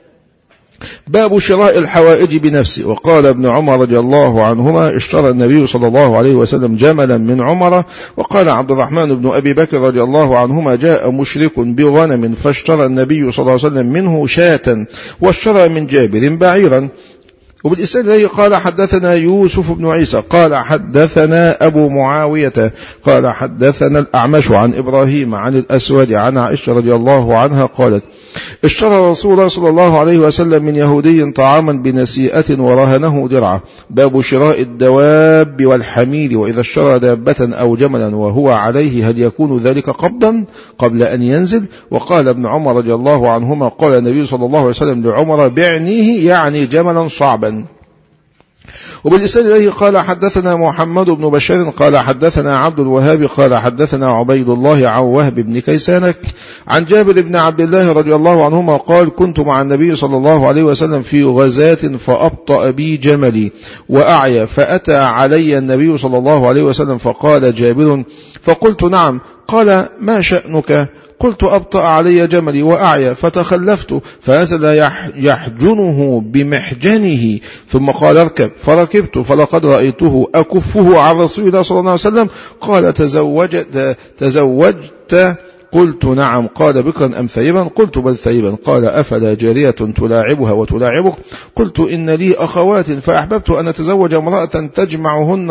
[SPEAKER 1] باب شراء الحوائج بنفسه. وقال ابن عمر رضي الله عنهما اشترى النبي صلى الله عليه وسلم جملا من عمر. وقال عبد الرحمن بن أبي بكر رضي الله عنهما جاء مشرك بغنم فاشترى النبي صلى الله عليه وسلم منه شاة واشترى من جابر بعيرا. وبالإسناد الذي قال حدثنا يوسف بن عيسى قال حدثنا أبو معاوية قال حدثنا الأعمش عن إبراهيم عن الأسود عن عائشة رضي الله عنها قالت اشترى رسول الله صلى الله عليه وسلم من يهودي طعاما بنسيئة ورهنه درعه. باب شراء الدواب والحمير. وإذا اشترى دابة أو جملا وهو عليه هل يكون ذلك قبضا قبل أن ينزل؟ وقال ابن عمر رضي الله عنهما قال النبي صلى الله عليه وسلم لعمر بعنيه يعني جملا صعبا. وبالإسناد إليه قال حدثنا محمد بن بشار قال حدثنا عبد الوهاب قال حدثنا عبيد الله عن وهب بن كيسانك عن جابر بن عبد الله رضي الله عنهما قال كنت مع النبي صلى الله عليه وسلم في غزاة فأبطأ بي جملي وأعيا فأتى علي النبي صلى الله عليه وسلم فقال جابر فقلت نعم. قال ما شأنك؟ قلت أبطأ علي جملي وأعيا فتخلفت فنزل يحجنه بمحجنه ثم قال اركب فركبت فلقد رأيته أكفه عن رسول الله صلى الله عليه وسلم. قال تزوجت تزوجت قلت نعم. قال بكرا أم ثيبا؟ قلت بل ثيبا. قال أفلا جارية تلاعبها وتلاعبك؟ قلت إن لي أخوات فأحببت أن أتزوج امرأة تجمعهن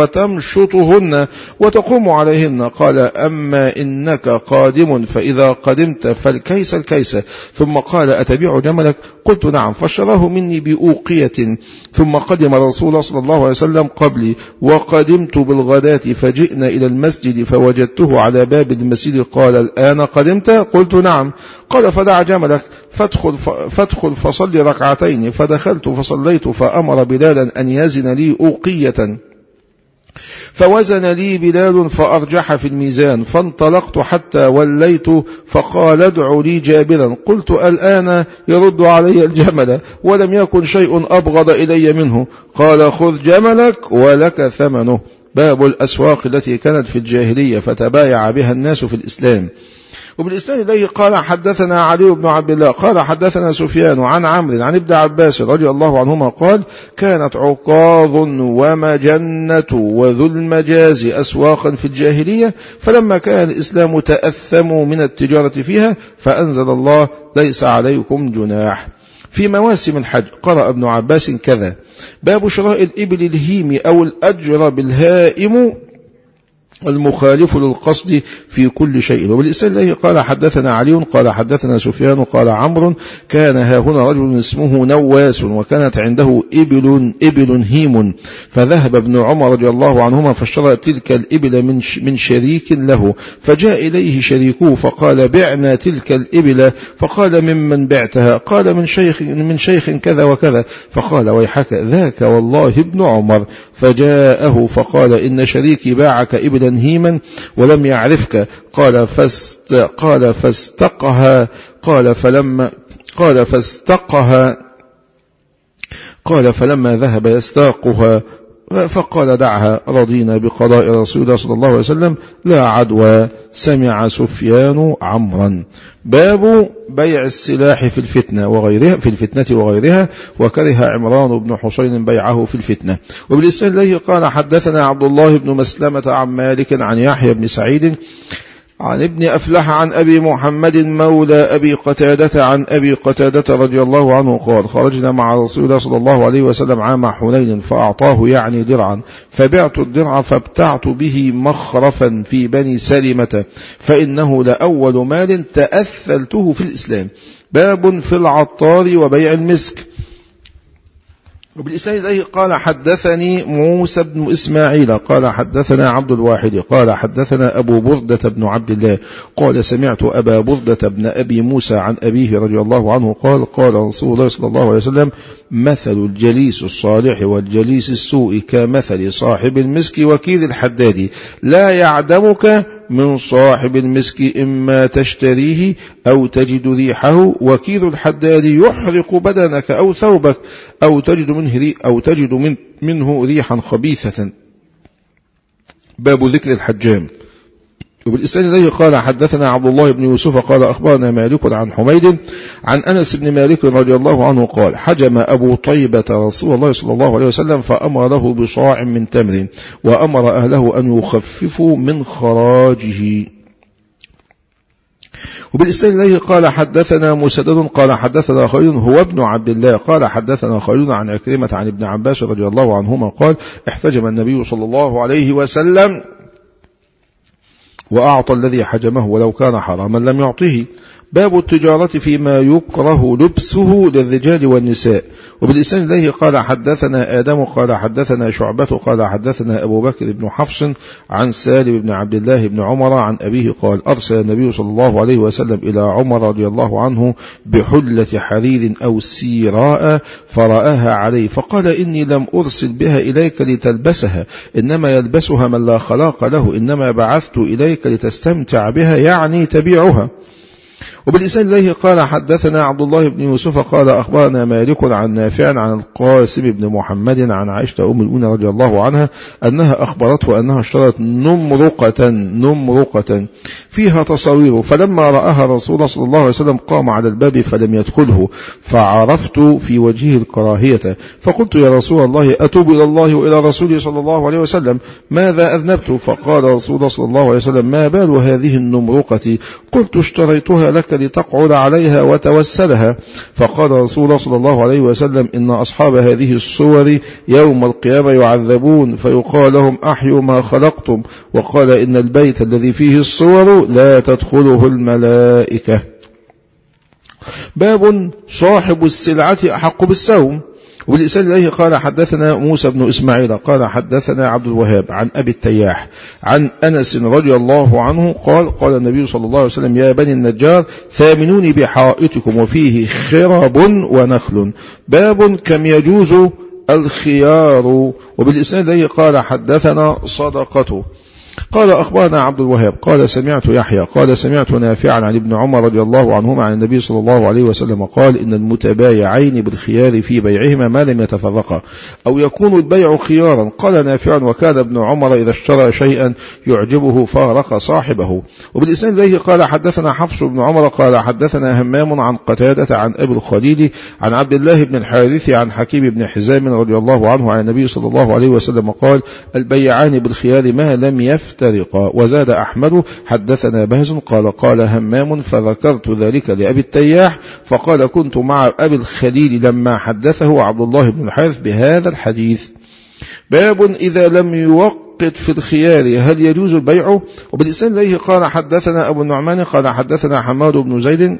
[SPEAKER 1] وتمشطهن وتقوم عليهن. قال أما إنك قادم فإذا قدمت فالكيس الكيس. ثم قال أتبيع جملك؟ قلت نعم. فاشتراه مني بأوقية. ثم قدم رسول الله صلى الله عليه وسلم قبلي وقدمت بالغداة فجئنا إلى المسجد فوجدته على باب المسجد. قال الآن قدمت؟ قلت نعم. قال فدع جملك فادخل, فادخل فصلي ركعتين. فدخلت فصليت فأمر بلالا أن يزن لي أوقية فوزن لي بلال فأرجح في الميزان، فانطلقت حتى وليت فقال ادع لي جابرا. قلت الآن يرد علي الجمل ولم يكن شيء أبغض إلي منه. قال خذ جملك ولك ثمنه. باب الأسواق التي كانت في الجاهلية فتبايع بها الناس في الإسلام. وبالإسناد إليه قال حدثنا علي بن عبد الله قال حدثنا سفيان عن عمرو عن ابن عباس رضي الله عنهما قال كانت عكاظ ومجنة وذو المجاز أسواقا في الجاهلية، فلما كان الإسلام تأثموا من التجارة فيها فأنزل الله ليس عليكم جناح. في مواسم الحج قرأ ابن عباس كذا. باب شراء الإبل الهيم أو الأجر بالهائم المخالف للقصد في كل شيء. وبالإسناد إليه قال حدثنا علي قال حدثنا سفيان قال عمرو كان ها هنا رجل اسمه نواس وكانت عنده إبل إبل هيم، فذهب ابن عمر رضي الله عنهما فاشترى تلك الإبل من من شريك له، فجاء إليه شريكه فقال بعنا تلك الإبل، فقال ممن بعتها؟ قال من شيخ من شيخ كذا وكذا. فقال ويحك ذاك والله ابن عمر. فجاءه فقال إن شريكي باعك إبلا هيما ولم يعرفك. قال فاست قال فاستقها قال فلما قال فاستقها قال فلما ذهب يستاقها فقال دعها رضينا بقضاء رسول الله صلى الله عليه وسلم لا عدوى. سمع سفيان عمرا. باب بيع السلاح في الفتنة وغيرها في الفتنة وغيرها، وكره عمران بن حسين بيعه في الفتنة. وبالإسناد إليه قال حدثنا عبد الله بن مسلمة عن مالك عن يحيى بن سعيد عن ابن أفلح عن أبي محمد مولى أبي قتادة عن أبي قتادة رضي الله عنه قال خرجنا مع رسول الله صلى الله عليه وسلم عام حنين فأعطاه يعني درعا، فبعت الدرع فابتعت به مخرفا في بني سلمة، فإنه لأول مال تأثلته في الإسلام. باب في العطار وبيع المسك. وبالإسناد إليه قال حدثني موسى بن إسماعيل قال حدثنا عبد الواحد قال حدثنا أبو بردة بن عبد الله قال سمعت أبا بردة بن أبي موسى عن أبيه رضي الله عنه قال قال رسول الله صلى الله عليه وسلم مثل الجليس الصالح والجليس السوء كمثل صاحب المسك وكيل الحداد، لا يعدمك من صاحب المسك إما تشتريه أو تجد ريحه، وكيل الحداد يحرق بدنك أو ثوبك أو تجد منه أو تجد من منه ريحا خبيثة. باب ذكر الحجام. وبالإسناد إليه قال حدثنا عبد الله بن يوسف قال أخبرنا مالك عن حميد عن أنس بن مالك رضي الله عنه قال حجم أبو طيبة رسول الله صلى الله عليه وسلم فأمر له بصاع من تمر، وأمر أهله أن يخففوا من خراجه. وبالإسناد إليه قال حدثنا مسدد قال حدثنا خالد هو ابن عبد الله قال حدثنا خالد عن عكرمة عن ابن عباس رضي الله عنهما قال احتجم النبي صلى الله عليه وسلم وأعطى الذي حجمه ولو كان حراما لم يعطيه. باب التجارة فيما يكره لبسه للرجال والنساء. وبالإسناد إليه قال حدثنا آدم قال حدثنا شعبة قال حدثنا أبو بكر بن حفص عن سالم بن عبد الله بن عمر عن أبيه قال أرسل النبي صلى الله عليه وسلم إلى عمر رضي الله عنه بحلة حرير أو سيراء فرآها عليه فقال إني لم أرسل بها إليك لتلبسها، إنما يلبسها من لا خلاق له، إنما بعثت إليك لتستمتع بها يعني تبيعها. وبالإسناد إليه قال حدثنا عبد الله بن يوسف قال أخبرنا مالك عن نافع عن القاسم بن محمد عن عائشة أم المؤمنين رضي الله عنها أنها أخبرته أنها اشترت نمرقة نمرقة فيها تصاوير، فلما رآها رسول الله صلى الله عليه وسلم قام على الباب فلم يدخله، فعرفت في وجهه الكراهية، فقلت يا رسول الله أتوب إلى الله وإلى رسوله صلى الله عليه وسلم ماذا أذنبت؟ فقال رسول الله صلى الله عليه وسلم ما بال هذه النمرقة؟ قلت اشتريتها لك لتقعد عليها وتوسلها. فقال رسول الله صلى الله عليه وسلم إن أصحاب هذه الصور يوم القيامة يعذبون فيقال لهم أحيوا ما خلقتم، وقال إن البيت الذي فيه الصور لا تدخله الملائكة. باب صاحب السلعة أحق بالسوم. والإسناد إليه قال حدثنا موسى بن إسماعيل قال حدثنا عبد الوهاب عن أبي التياح عن أنس رضي الله عنه قال قال النبي صلى الله عليه وسلم يا بني النجار ثامنوني بحائطكم وفيه خرب ونخل. باب كم يجوز الخيار. وبالإسناد إليه قال حدثنا صدقة قال أخبرنا عبد الوهاب قال سمعت يحيى قال سمعت نافعا عن ابن عمر رضي الله عنهما عن النبي صلى الله عليه وسلم قال إن المتبايعين بالخيار في بيعهما ما لم يتفرقا أو يكون البيع خيارا. قال نافع وكان ابن عمر إذا اشترى شيئا يعجبه فارق صاحبه. وبالإسناد إليه قال حدثنا حفص بن عمر قال حدثنا همام عن قتادة عن أبي الخليل عن عبد الله بن الحارث عن حكيم بن حزام رضي الله عنه عن النبي صلى الله عليه وسلم قال البيعان بالخيار ما لم يفترقا. وزاد أحمد حدثنا بهز قال قال همام فذكرت ذلك لأبي التياح فقال كنت مع أبي الخليل لما حدثه عبد الله بن الحارث بهذا الحديث. باب إذا لم يوقت في الخيار هل يجوز البيع. وبالإسناد إليه قال حدثنا أبو النعمان قال حدثنا حماد بن زيد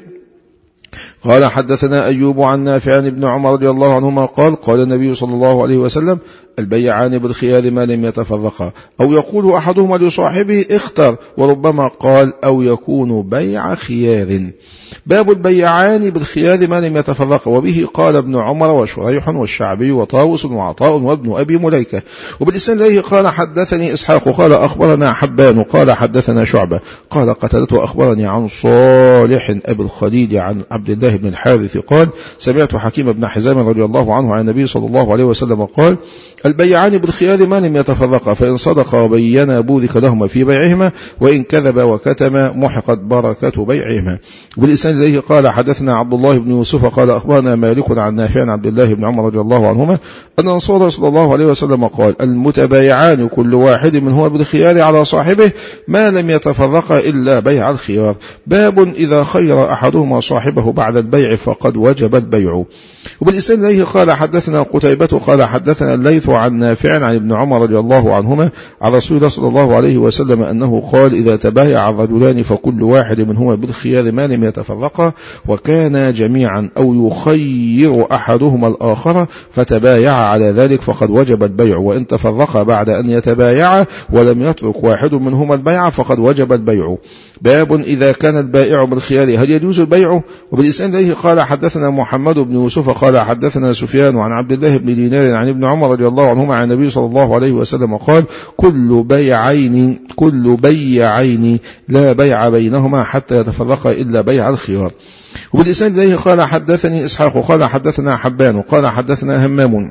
[SPEAKER 1] قال حدثنا أيوب عن نافع عن ابن عمر رضي الله عنهما قال قال النبي صلى الله عليه وسلم البيعان بالخيار ما لم يتفرقا أو يقول أحدهما لصاحبه اختر وربما قال أو يكون بيع خيار. باب البيعان بالخيار ما لم يتفرقا. وبه قال ابن عمر وشريح والشعبي وطاوس وعطاء وابن أبي مليكة. وبالإسناد إليه قال حدثني إسحاق قال أخبرنا حبان قال حدثنا شعبة قال قتادة أخبرني عن صالح أبي الخليل عن عبد الله بن الحارث قال سمعت حكيم بن حزام رضي الله عنه عن النبي صلى الله عليه وسلم قال البيعان بالخيار ما لم يتفرقا فإن صدقا وبينا بورك لهما في بيعهما وإن كذب وكتم محقت بركة بيعهما. وبالإسناد إليه قال حدثنا عبد الله بن يوسف قال أخبرنا مالك عن نافع عن عبد الله بن عمر رضي الله عنهما أن رسول الله صلى الله عليه وسلم قال المتبايعان كل واحد منهما بالخيار على صاحبه ما لم يتفرقا إلا بيع الخيار. باب إذا خير أحدهما صاحبه بعد البيع فقد وجب البيع. وبالإسناد إليه قال حدثنا قتيبة قال حدثنا الليث عن نافع عن ابن عمر رضي الله عنهما عن رسول الله صلى الله عليه وسلم أنه قال إذا تبايع الرجلان فكل واحد منهما بالخيار ما لم يتفرقا وكانا جميعا أو يخير أحدهما الآخر فتبايع على ذلك فقد وجب البيع وإن تفرقا بعد أن يتبايعا ولم يترك واحد منهما البيع فقد وجب البيع. باب إذا كان البائع بالخيار هل يجوز البيع. وبالإسناد إليه قال حدثنا محمد بن يوسف قال حدثنا سفيان عن عبد الله بن دينار عن ابن عمر رضي الله عنهما عن النبي صلى الله عليه وسلم قال كل بيعين كل بيعين لا بيع بينهما حتى يتفرقا إلا بيع الخيار. وبالإسناد إليه قال حدثني إسحاق قال حدثنا حبان قال حدثنا همام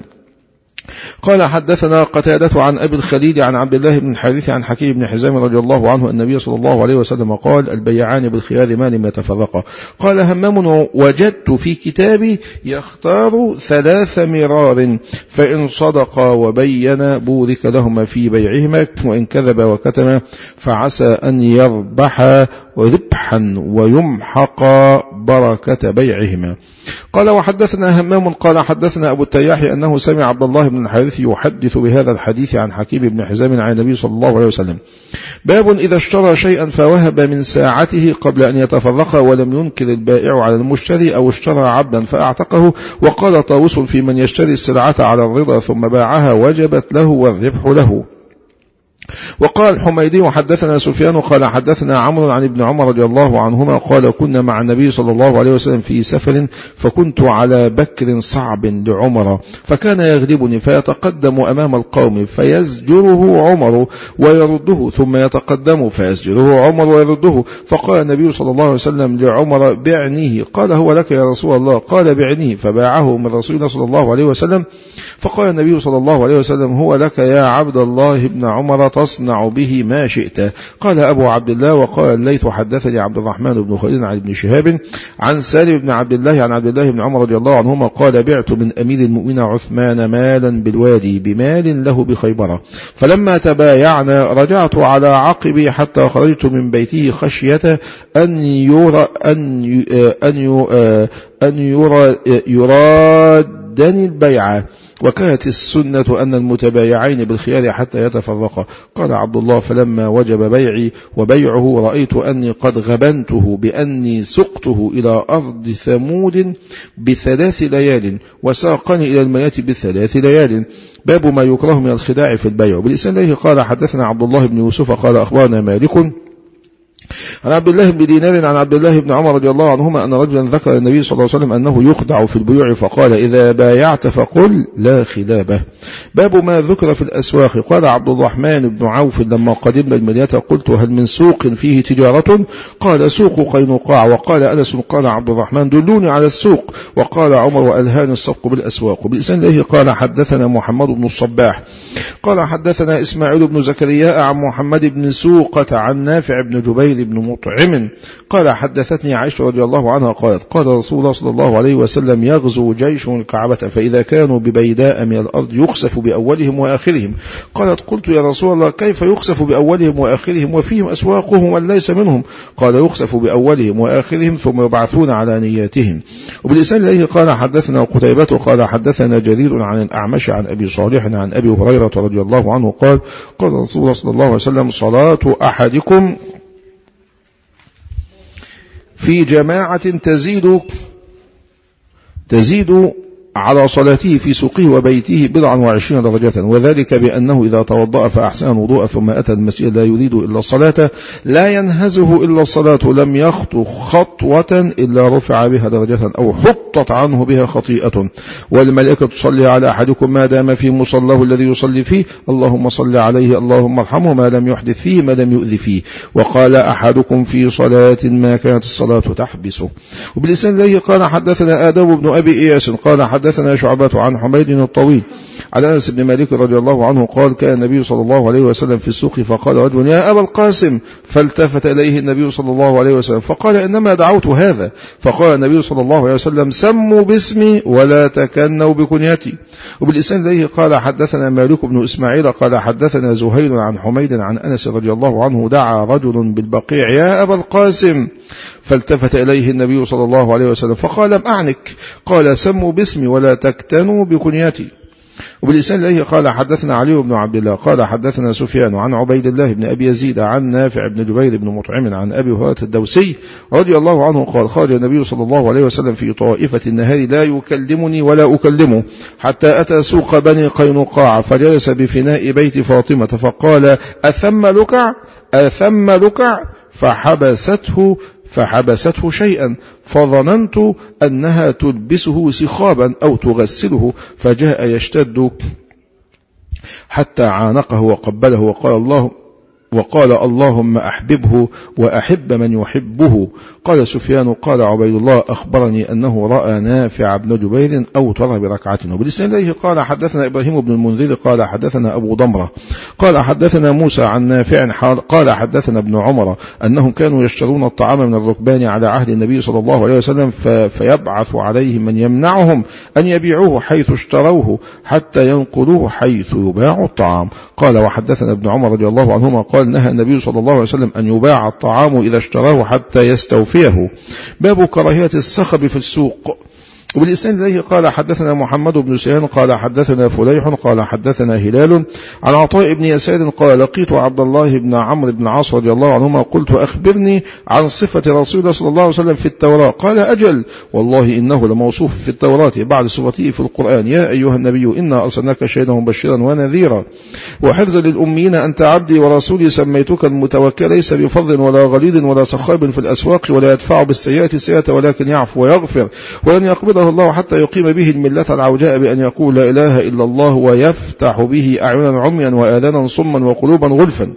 [SPEAKER 1] قال حدثنا قتادة عن أبي الخليل عن عبد الله بن الحارث عن حكيم بن حزام رضي الله عنه أن النبي صلى الله عليه وسلم قال البيعان بالخيار ما لم يتفرقا. قال همام وجدت في كتابي يختار ثلاث مرار فإن صدقا وبينا بورك لهما في بيعهما وإن كذب وكتم فعسى أن يربح ربحا ويمحق بركة بيعهما. قال وحدثنا همام قال حدثنا أبو التياح أنه سمع عبد الله بن الحارث يحدث بهذا الحديث عن حكيم بن حزام عن النبي صلى الله عليه وسلم. باب إذا اشترى شيئا فوهب من ساعته قبل أن يتفرق ولم ينكر البائع على المشتري أو اشترى عبدا فأعتقه. وقال طاووس في من يشتري السلعة على الرضا ثم باعها وجبت له والربح له. وقال حميدي وحدثنا سفيان قال حدثنا عمرو عن ابن عمر رضي الله عنهما قال كنا مع النبي صلى الله عليه وسلم في سفر فكنت على بكر صعب لعمر فكان يغلبني فيتقدم أمام القوم فيزجره عمر ويرده ثم يتقدم فيزجره عمر ويرده. فقال النبي صلى الله عليه وسلم لعمر بعنيه قال هو لك يا رسول الله قال بعنيه فباعه من رسول الله صلى الله عليه وسلم. فقال النبي صلى الله عليه وسلم هو لك يا عبد الله بن عمر تصنع به ما شئت. قال أبو عبد الله وقال الليث حدثني عبد الرحمن بن خليل عن ابن شهاب عن سالم بن عبد الله عن عبد الله بن عمر رضي الله عنهما قال بعت من أمير المؤمنين عثمان مالا بالوادي بمال له بخيبر فلما تبايعنا رجعت على عقبي حتى خرجت من بيته خشية أن يرى أن أن أن يرى يرادني البيعة وكانت السنة أن المتبايعين بالخيار حتى يتفرقا. قال عبد الله فلما وجب بيعي وبيعه رأيت أني قد غبنته بأني سقته إلى أرض ثمود بثلاث ليال وساقني إلى الميات بثلاث ليال. باب ما يكره من الخداع في البيع. بالإسناد إليه قال حدثنا عبد الله بن يوسف قال أخبرنا مالك عن عبد الله بن دينار عن عبد الله بن عمر رضي الله عنهما أن رجلا ذكر النبي صلى الله عليه وسلم أنه يخدع في البيوع فقال إذا بايعت فقل لا خلابه. باب ما ذكر في الأسواق. قال عبد الرحمن بن عوف لما قدمنا المدينة قلت هل من سوق فيه تجارة؟ قال سوق قينقاع. وقال أنس قال عبد الرحمن دلوني على السوق. وقال عمر وألهاني السبق بالأسواق. وبلسان الله قال حدثنا محمد بن الصباح قال حدثنا إسماعيل بن زكريا عن محمد بن سوقة عن نافع بن جبير بن مطعم قال حدثتني عائشة رضي الله عنها قالت قال رسول الله صلى الله عليه وسلم يغزو جيش الكعبة فإذا كانوا ببيداء من الأرض يخسف بأولهم وآخرهم. قالت قلت يا رسول الله كيف يخسف بأولهم وآخرهم وفيهم أسواقهم وليس منهم؟ قال يخسف بأولهم وآخرهم ثم يبعثون على نياتهم. وبالإسناد إليه قال حدثنا قتيبة قال حدثنا جرير عن الأعمش عن أبي صالح عن أبي هريرة رضي الله عنه قال قال رسول الله صلى الله عليه وسلم صلاة أحدكم في جماعة تزيد تزيد على صلاته في سوقه وبيته بضعا وعشرين درجة وذلك بأنه إذا توضأ فأحسن الوضوء ثم أتى المسجد لا يريد إلا الصلاة لا ينهزه إلا الصلاة لم يخطو خطوة إلا رفع بها درجة أو حطت عنه بها خطيئة والملائكة تصلي على أحدكم ما دام في مصلاه الذي يصلي فيه اللهم صل عليه اللهم ارحمه ما لم يحدث فيه ما لم يؤذي فيه. وقال أحدكم في صلاة ما كانت الصلاة تحبسه. وبالإسناد إليه قال حدثنا آدم بن أبي إياس قال حدثنا شعبة عن حميد الطويل على أنس بن مالك رضي الله عنه قال كان النبي صلى الله عليه وسلم في السوق فقال رجل يا أبا القاسم فالتفت إليه النبي صلى الله عليه وسلم فقال إنما دعوت هذا. فقال النبي صلى الله عليه وسلم سموا باسمي ولا تكنوا بكنيتي. وبالإسناد إليه قال حدثنا مالك بن إسماعيل قال حدثنا زهير عن حميد عن أنس رضي الله عنه دعا رجل بالبقيع يا أبا القاسم فالتفت إليه النبي صلى الله عليه وسلم فقال لم أعنك قال سموا باسمي ولا تكتنوا بكنيتي. وبالإسناد إليه قال حدثنا علي بن عبد الله قال حدثنا سفيان عن عبيد الله بن أبي يزيد عن نافع بن جبير بن مطعم عن أبي هريرة الدوسي رضي الله عنه قال خرج النبي صلى الله عليه وسلم في طائفة النهار لا يكلمني ولا أكلمه حتى أتى سوق بني قينقاع فجلس بفناء بيت فاطمة فقال أثم لكع أثم لكع فحبسته فحبسته شيئا فظننت أنها تلبسه سخابا أو تغسله فجاء يشتد حتى عانقه وقبله وقال الله وقال اللهم أحببه وأحب من يحبه. قال سفيان قال عبيد الله أخبرني أنه رأى نافع بن جبير أوتر بركعة. وبالإسناد إليه قال حدثنا إبراهيم بن المنذر قال حدثنا أبو ضمرة قال حدثنا موسى عن نافع قال حدثنا ابن عمر أنهم كانوا يشترون الطعام من الركبان على عهد النبي صلى الله عليه وسلم فيبعث عليهم من يمنعهم أن يبيعوه حيث اشتروه حتى ينقلوه حيث يباع الطعام. قال وحدثنا ابن عمر رضي الله عنهما قال نهى النبي صلى الله عليه وسلم أن يباع الطعام إذا اشتراه حتى يستوفيه. باب كراهية الصخب في السوق. وبالإسناد إليه قال حدثنا محمد بن سيان قال حدثنا فليح قال حدثنا هلال عن عطاء بن يسار قال لقيت عبد الله بن عمرو بن عاص رضي الله عنهما قلت أخبرني عن صفة رسول الله صلى الله عليه وسلم في التوراة. قال أجل والله إنه لموصوف في التوراة بعد صفته في القرآن يا أيها النبي إنا أرسلناك شاهدا مبشرا ونذيرا وحرزا للأميين أنت عبدي ورسولي سميتك المتوكل ليس بفظ ولا غليظ ولا سخاب في الأسواق ولا يدفع بالسيئات السيئة ولكن يعفو ويغفر ولن يقبضه الله حتى يقيم به الملة العوجاء بأن يقول لا إله إلا الله ويفتح به أعينا عميا وآذانا صما وقلوبا غلفا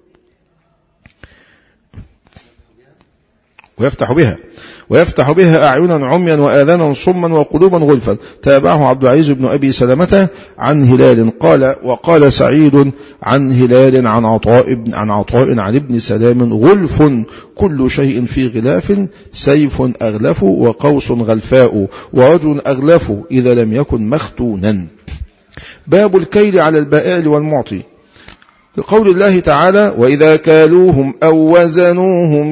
[SPEAKER 1] ويفتح بها ويفتح بها أعينا عميا وآذانا صما وقلوبا غلفا. تابعه عبد العزيز بن أبي سلمة عن هلال قال وقال سعيد عن هلال عن عطاء عن عطاء عن ابن سلام غلف كل شيء في غلاف سيف أغلف وقوس غلفاء ورجل أغلف إذا لم يكن مختونا. باب الكيل على البائع والمعطي. لقول الله تعالى وإذا كالوهم أو وزنوهم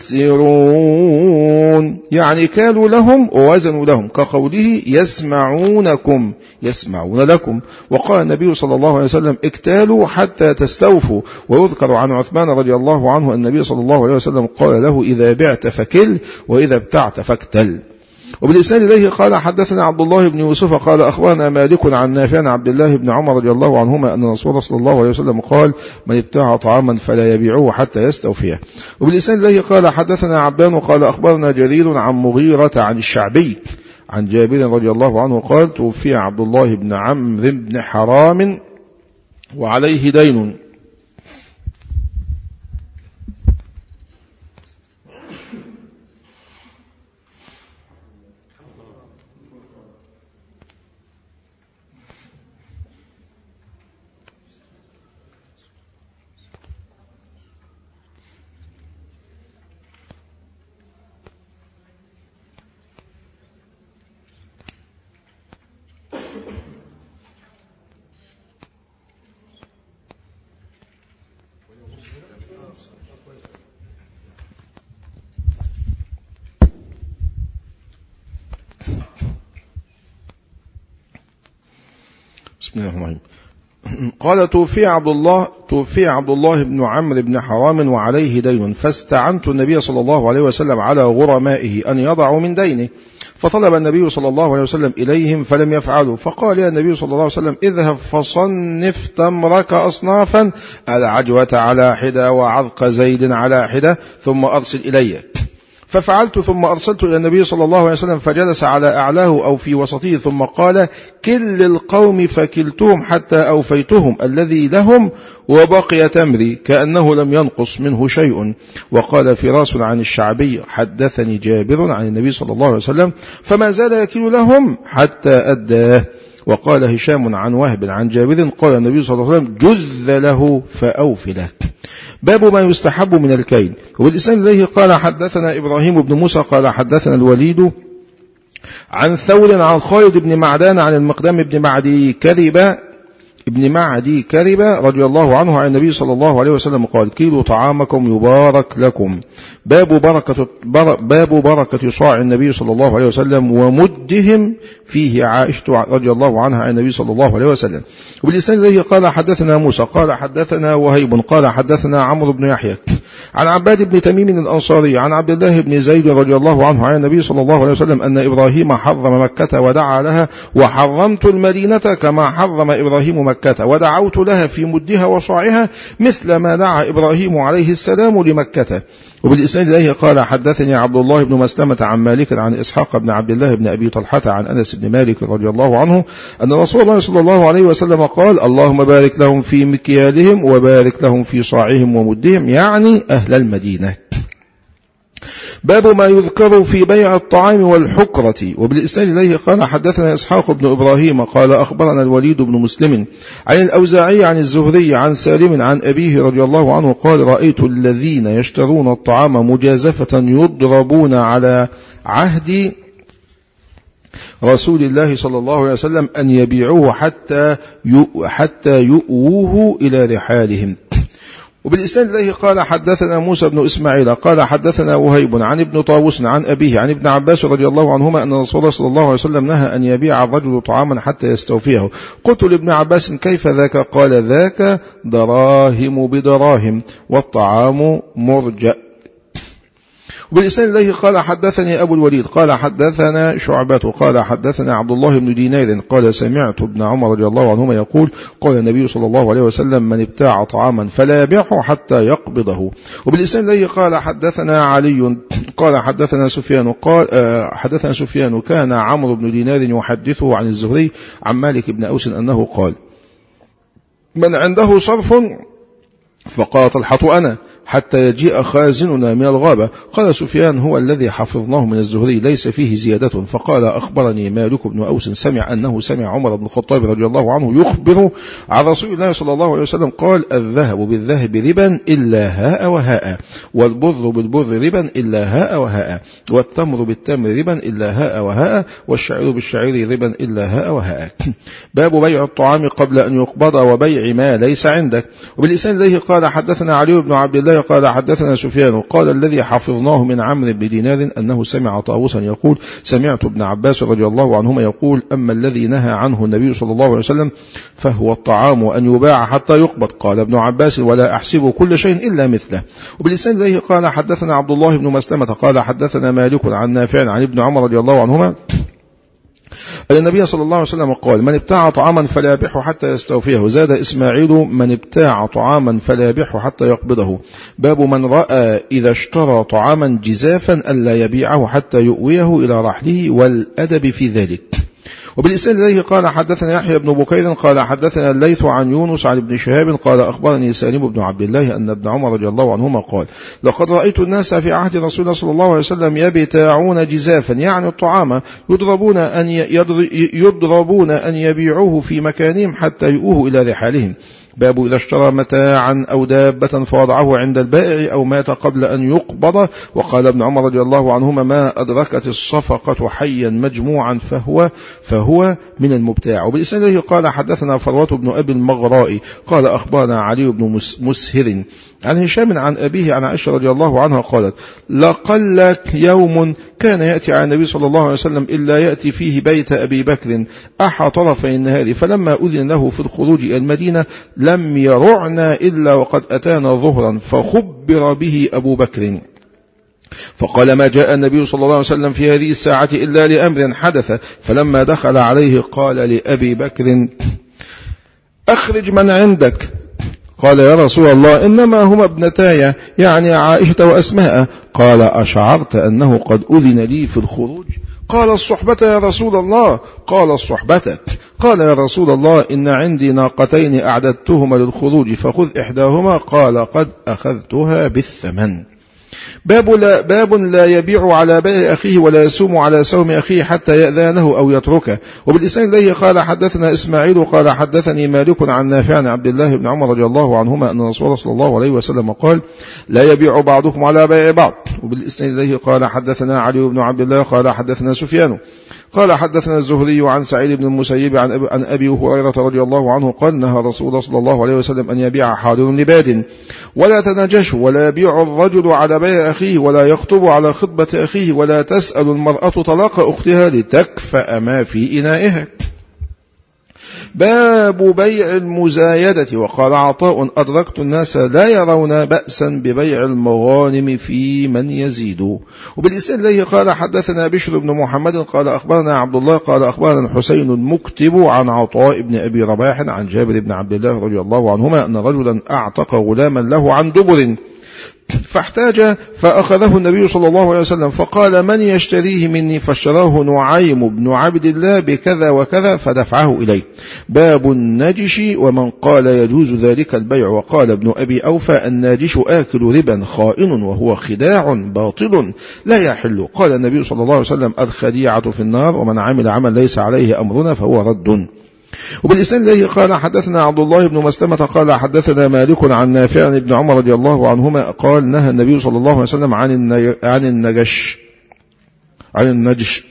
[SPEAKER 1] يخسرون يعني كالوا لهم ووزنوا لهم كقوله يسمعونكم يسمعون لكم. وقال النبي صلى الله عليه وسلم اكتالوا حتى تستوفوا. ويذكر عن عثمان رضي الله عنه النبي صلى الله عليه وسلم قال له إذا بعت فكل وإذا ابتعت فاكتل. وبالإسناد إليه قال حدثنا عبد الله بن يوسف قال أخبرنا مالك عن نافع عن عبد الله بن عمر رضي الله عنهما أن رسول الله صلى الله عليه وسلم قال من ابتاع طعاما فلا يبيعه حتى يستوفيه. وبالإسناد الذي قال حدثنا عبدان قال أخبرنا جرير عن مغيرة عن الشعبي عن جابر رضي الله عنه قال توفي عبد الله بن عمرو بن حرام وعليه دين. بسم الله الرحمن الرحيم. قال توفي عبد الله توفي عبد الله بن عمرو بن حرام وعليه دين، فاستعنت النبي صلى الله عليه وسلم على غرمائه أن يضعوا من دينه، فطلب النبي صلى الله عليه وسلم إليهم فلم يفعلوا، فقال يا النبي صلى الله عليه وسلم اذهب فصنف تمرك أصنافا، العجوة على حدة وعذق زيد على حدة، ثم أرسل إلي. ففعلت ثم أرسلت إلى النبي صلى الله عليه وسلم فجلس على أعلاه أو في وسطه، ثم قال كل القوم فكلتهم حتى أوفيتهم الذي لهم وبقي تمري كأنه لم ينقص منه شيء. وقال فراس عن الشعبي حدثني جابر عن النبي صلى الله عليه وسلم فما زال يكيل لهم حتى أداه. وقال هشام عن وهب عن جابر قال النبي صلى الله عليه وسلم جذ له فأوف له. باب ما يستحب من الكيل. والإسناد الذي قال حدثنا إبراهيم بن موسى قال حدثنا الوليد عن ثور عن خالد بن معدان عن المقدام بن معدي كذب ابن معدي كذب رضي الله عنه عن النبي صلى الله عليه وسلم قال كيلوا طعامكم يبارك لكم. باب بركة, باب بركة صاع النبي صلى الله عليه وسلم ومدهم فيه عائشة رضي الله عنها عن النبي صلى الله عليه وسلم. وبالإسناد الذي قال حدثنا موسى قال حدثنا وهيب قال حدثنا عمرو بن يحيى عن عباد بن تميم الأنصاري عن عبد الله بن زيد رضي الله عنه عن النبي صلى الله عليه وسلم أن إبراهيم حرم مكة ودعا لها وحرمت المدينة كما حرم إبراهيم مكة ودعوت لها في مدها وصاعها مثل ما دعا إبراهيم عليه السلام لمكة. وبالإسناد الذي قال حدثني عبد الله بن مسلمة عن مالك عن إسحاق بن عبد الله بن أبي طلحة عن أنس بن مالك رضي الله عنه أن رسول الله صلى الله عليه وسلم قال اللهم بارك لهم في مكيالهم وبارك لهم في صاعهم ومدهم، يعني أهل المدينة. باب ما يذكر في بيع الطعام والحكرة. وبالإسناد الذي قال حدثنا إسحاق بن إبراهيم قال أخبرنا الوليد بن مسلم عن الأوزاعي عن الزهري عن سالم عن أبيه رضي الله عنه قال رأيت الذين يشترون الطعام مجازفة يضربون على عهد رسول الله صلى الله عليه وسلم أن يبيعوه حتى حتى يؤوه إلى رحالهم. وبالإسناد الذي قال حدثنا موسى بن إسماعيل قال حدثنا وهيب عن ابن طاووس عن أبيه عن ابن عباس رضي الله عنهما أن رسول الله صلى الله عليه وسلم نهى أن يبيع الرجل طعاما حتى يستوفيه. قلت لابن عباس كيف ذاك؟ قال ذاك دراهم بدراهم والطعام مرجأ. وبالإسناد الذي قال حدثني أبو الوليد قال حدثنا شعبة قال حدثنا عبد الله بن دينار قال سمعت ابن عمر رضي الله عنهما يقول قال النبي صلى الله عليه وسلم من ابتاع طعاما فلا يبيعه حتى يقبضه. وبالإسناد الذي قال حدثنا علي قال حدثنا سفيان قال حدثنا سفيان كان عمرو بن دينار يحدثه عن الزهري عن مالك بن أوس أنه قال من عنده صرف فقال طلحة أنا حتى يجيء خازننا من الغابة. قال سفيان هو الذي حفظناه من الزهري ليس فيه زيادة. فقال أخبرني مالك بن أوس سمع أنه سمع عمر بن الخطاب رضي الله عنه يخبر عن رسول الله صلى الله عليه وسلم قال الذهب بالذهب ربا إلا هاء وهاء، والبر بالبر ربا إلا هاء وهاء، والتمر بالتمر ربا إلا هاء وهاء، والشعير بالشعير ربا إلا هاء وهاء. باب بيع الطعام قبل أن يقبض وبيع ما ليس عندك. وبالإسناد الذي قال حدثنا علي بن عبد الله قال حدثنا سفيان قال الذي حفظناه من عمرو بن دينار أنه سمع طاووسا يقول سمعت ابن عباس رضي الله عنهما يقول أما الذي نهى عنه النبي صلى الله عليه وسلم فهو الطعام أن يباع حتى يقبض. قال ابن عباس ولا أحسب كل شيء إلا مثله. وبالإسناد الذي قال حدثنا عبد الله بن مسلمة قال حدثنا مالك عن نافع عن ابن عمر رضي الله عنهما أن النبي صلى الله عليه وسلم قال: من ابتاع طعاما فلا يبيعه حتى يستوفيه. زاد إسماعيل: من ابتاع طعاما فلا يبيعه حتى يقبضه. باب من رأى إذا اشترى طعاما جزافا ألا يبيعه حتى يؤويه إلى رحله، والأدب في ذلك. وبالإسناد إليه قال حدثنا يحيى بن بكير قال حدثنا الليث عن يونس عن ابن شهاب قال أخبرني سالم بن عبد الله أن ابن عمر رضي الله عنهما قال: لقد رأيت الناس في عهد رسول الله صلى الله عليه وسلم يبتاعون جزافا، يعني الطعام، يضربون أن يضربون أن يبيعوه في مكانهم حتى يؤوه إلى رحالهم. باب إذا اشترى متاعا أو دابة فوضعه عند البائع أو مات قبل أن يقبض. وقال ابن عمر رضي الله عنهما: ما أدركت الصفقة حيا مجموعا فهو فهو من المبتاع. وبالإسناد قال حدثنا فروة بن أبي المغراء قال أخبرنا علي بن مسهر عن هشام عن أبيه عن عائشة رضي الله عنها قالت: لقل يوم كان يأتي على النبي صلى الله عليه وسلم إلا يأتي فيه بيت أبي بكر أحد طرفي النهار، فلما أذن له في الخروج إلى المدينة لم يرعنا إلا وقد أتانا ظهرا، فخبر به أبو بكر فقال: ما جاء النبي صلى الله عليه وسلم في هذه الساعة إلا لأمر حدث. فلما دخل عليه قال لأبي بكر: أخرج من عندك. قال: يا رسول الله إنما هما ابنتاي، يعني عائشة وأسماء. قال: أشعرت أنه قد أذن لي في الخروج؟ قال: الصحبة يا رسول الله. قال: الصحبة. قال: يا رسول الله إن عندي ناقتين أعددتهما للخروج فخذ إحداهما. قال: قد أخذتها بالثمن. باب لا, باب لا يبيع على بيع أخيه ولا يسوم على سوم أخيه حتى يأذانه أو يتركه. وبالإسناد إليه قال حدثنا إسماعيل قال حدثني مالك عن نافع عن عبد الله بن عمر رضي الله عنهما أن رسول الله صلى الله عليه وسلم قال: لا يبيع بعضكم على بيع بعض. وبالإسناد إليه قال حدثنا علي بن عبد الله قال حدثنا سفيان قال حدثنا الزهري عن سعيد بن المسيب عن أبي, عن أبي هريرة رضي الله عنه قال: نهى رسول الله صلى الله عليه وسلم أن يبيع حاضر لباد ولا تناجش، ولا يبيع الرجل على بيع أخيه، ولا يخطب على خطبة أخيه، ولا تسأل المرأة طلاق أختها لتكفأ ما في إنائها. باب بيع المزايدة. وقال عطاء: أدركت الناس لا يرون بأسا ببيع المغانم في من يزيد. وبالإسناد إليه قال حدثنا بشر بن محمد قال أخبرنا عبد الله قال أخبرنا الحسين المكتب عن عطاء بن أبي رباح عن جابر بن عبد الله رضي الله عنهما أن رجلا أعتق غلاما له عن دبر فاحتاج فأخذه النبي صلى الله عليه وسلم فقال: من يشتريه مني؟ فاشتراه نعيم بن عبد الله بكذا وكذا فدفعه إليه. باب النجش ومن قال يجوز ذلك البيع. وقال ابن أبي أوفى: الناجش آكل ربا خائن وهو خداع باطل لا يحل. قال النبي صلى الله عليه وسلم: الخديعة في النار، ومن عمل عمل ليس عليه أمرنا فهو رد. وبالإسناد إليه قال حدثنا عبد الله بن مسلمة قال حدثنا مالك عن نافع عن ابن عمر رضي الله عنهما قال: نهى النبي صلى الله عليه وسلم عن عن النجش عن النجش.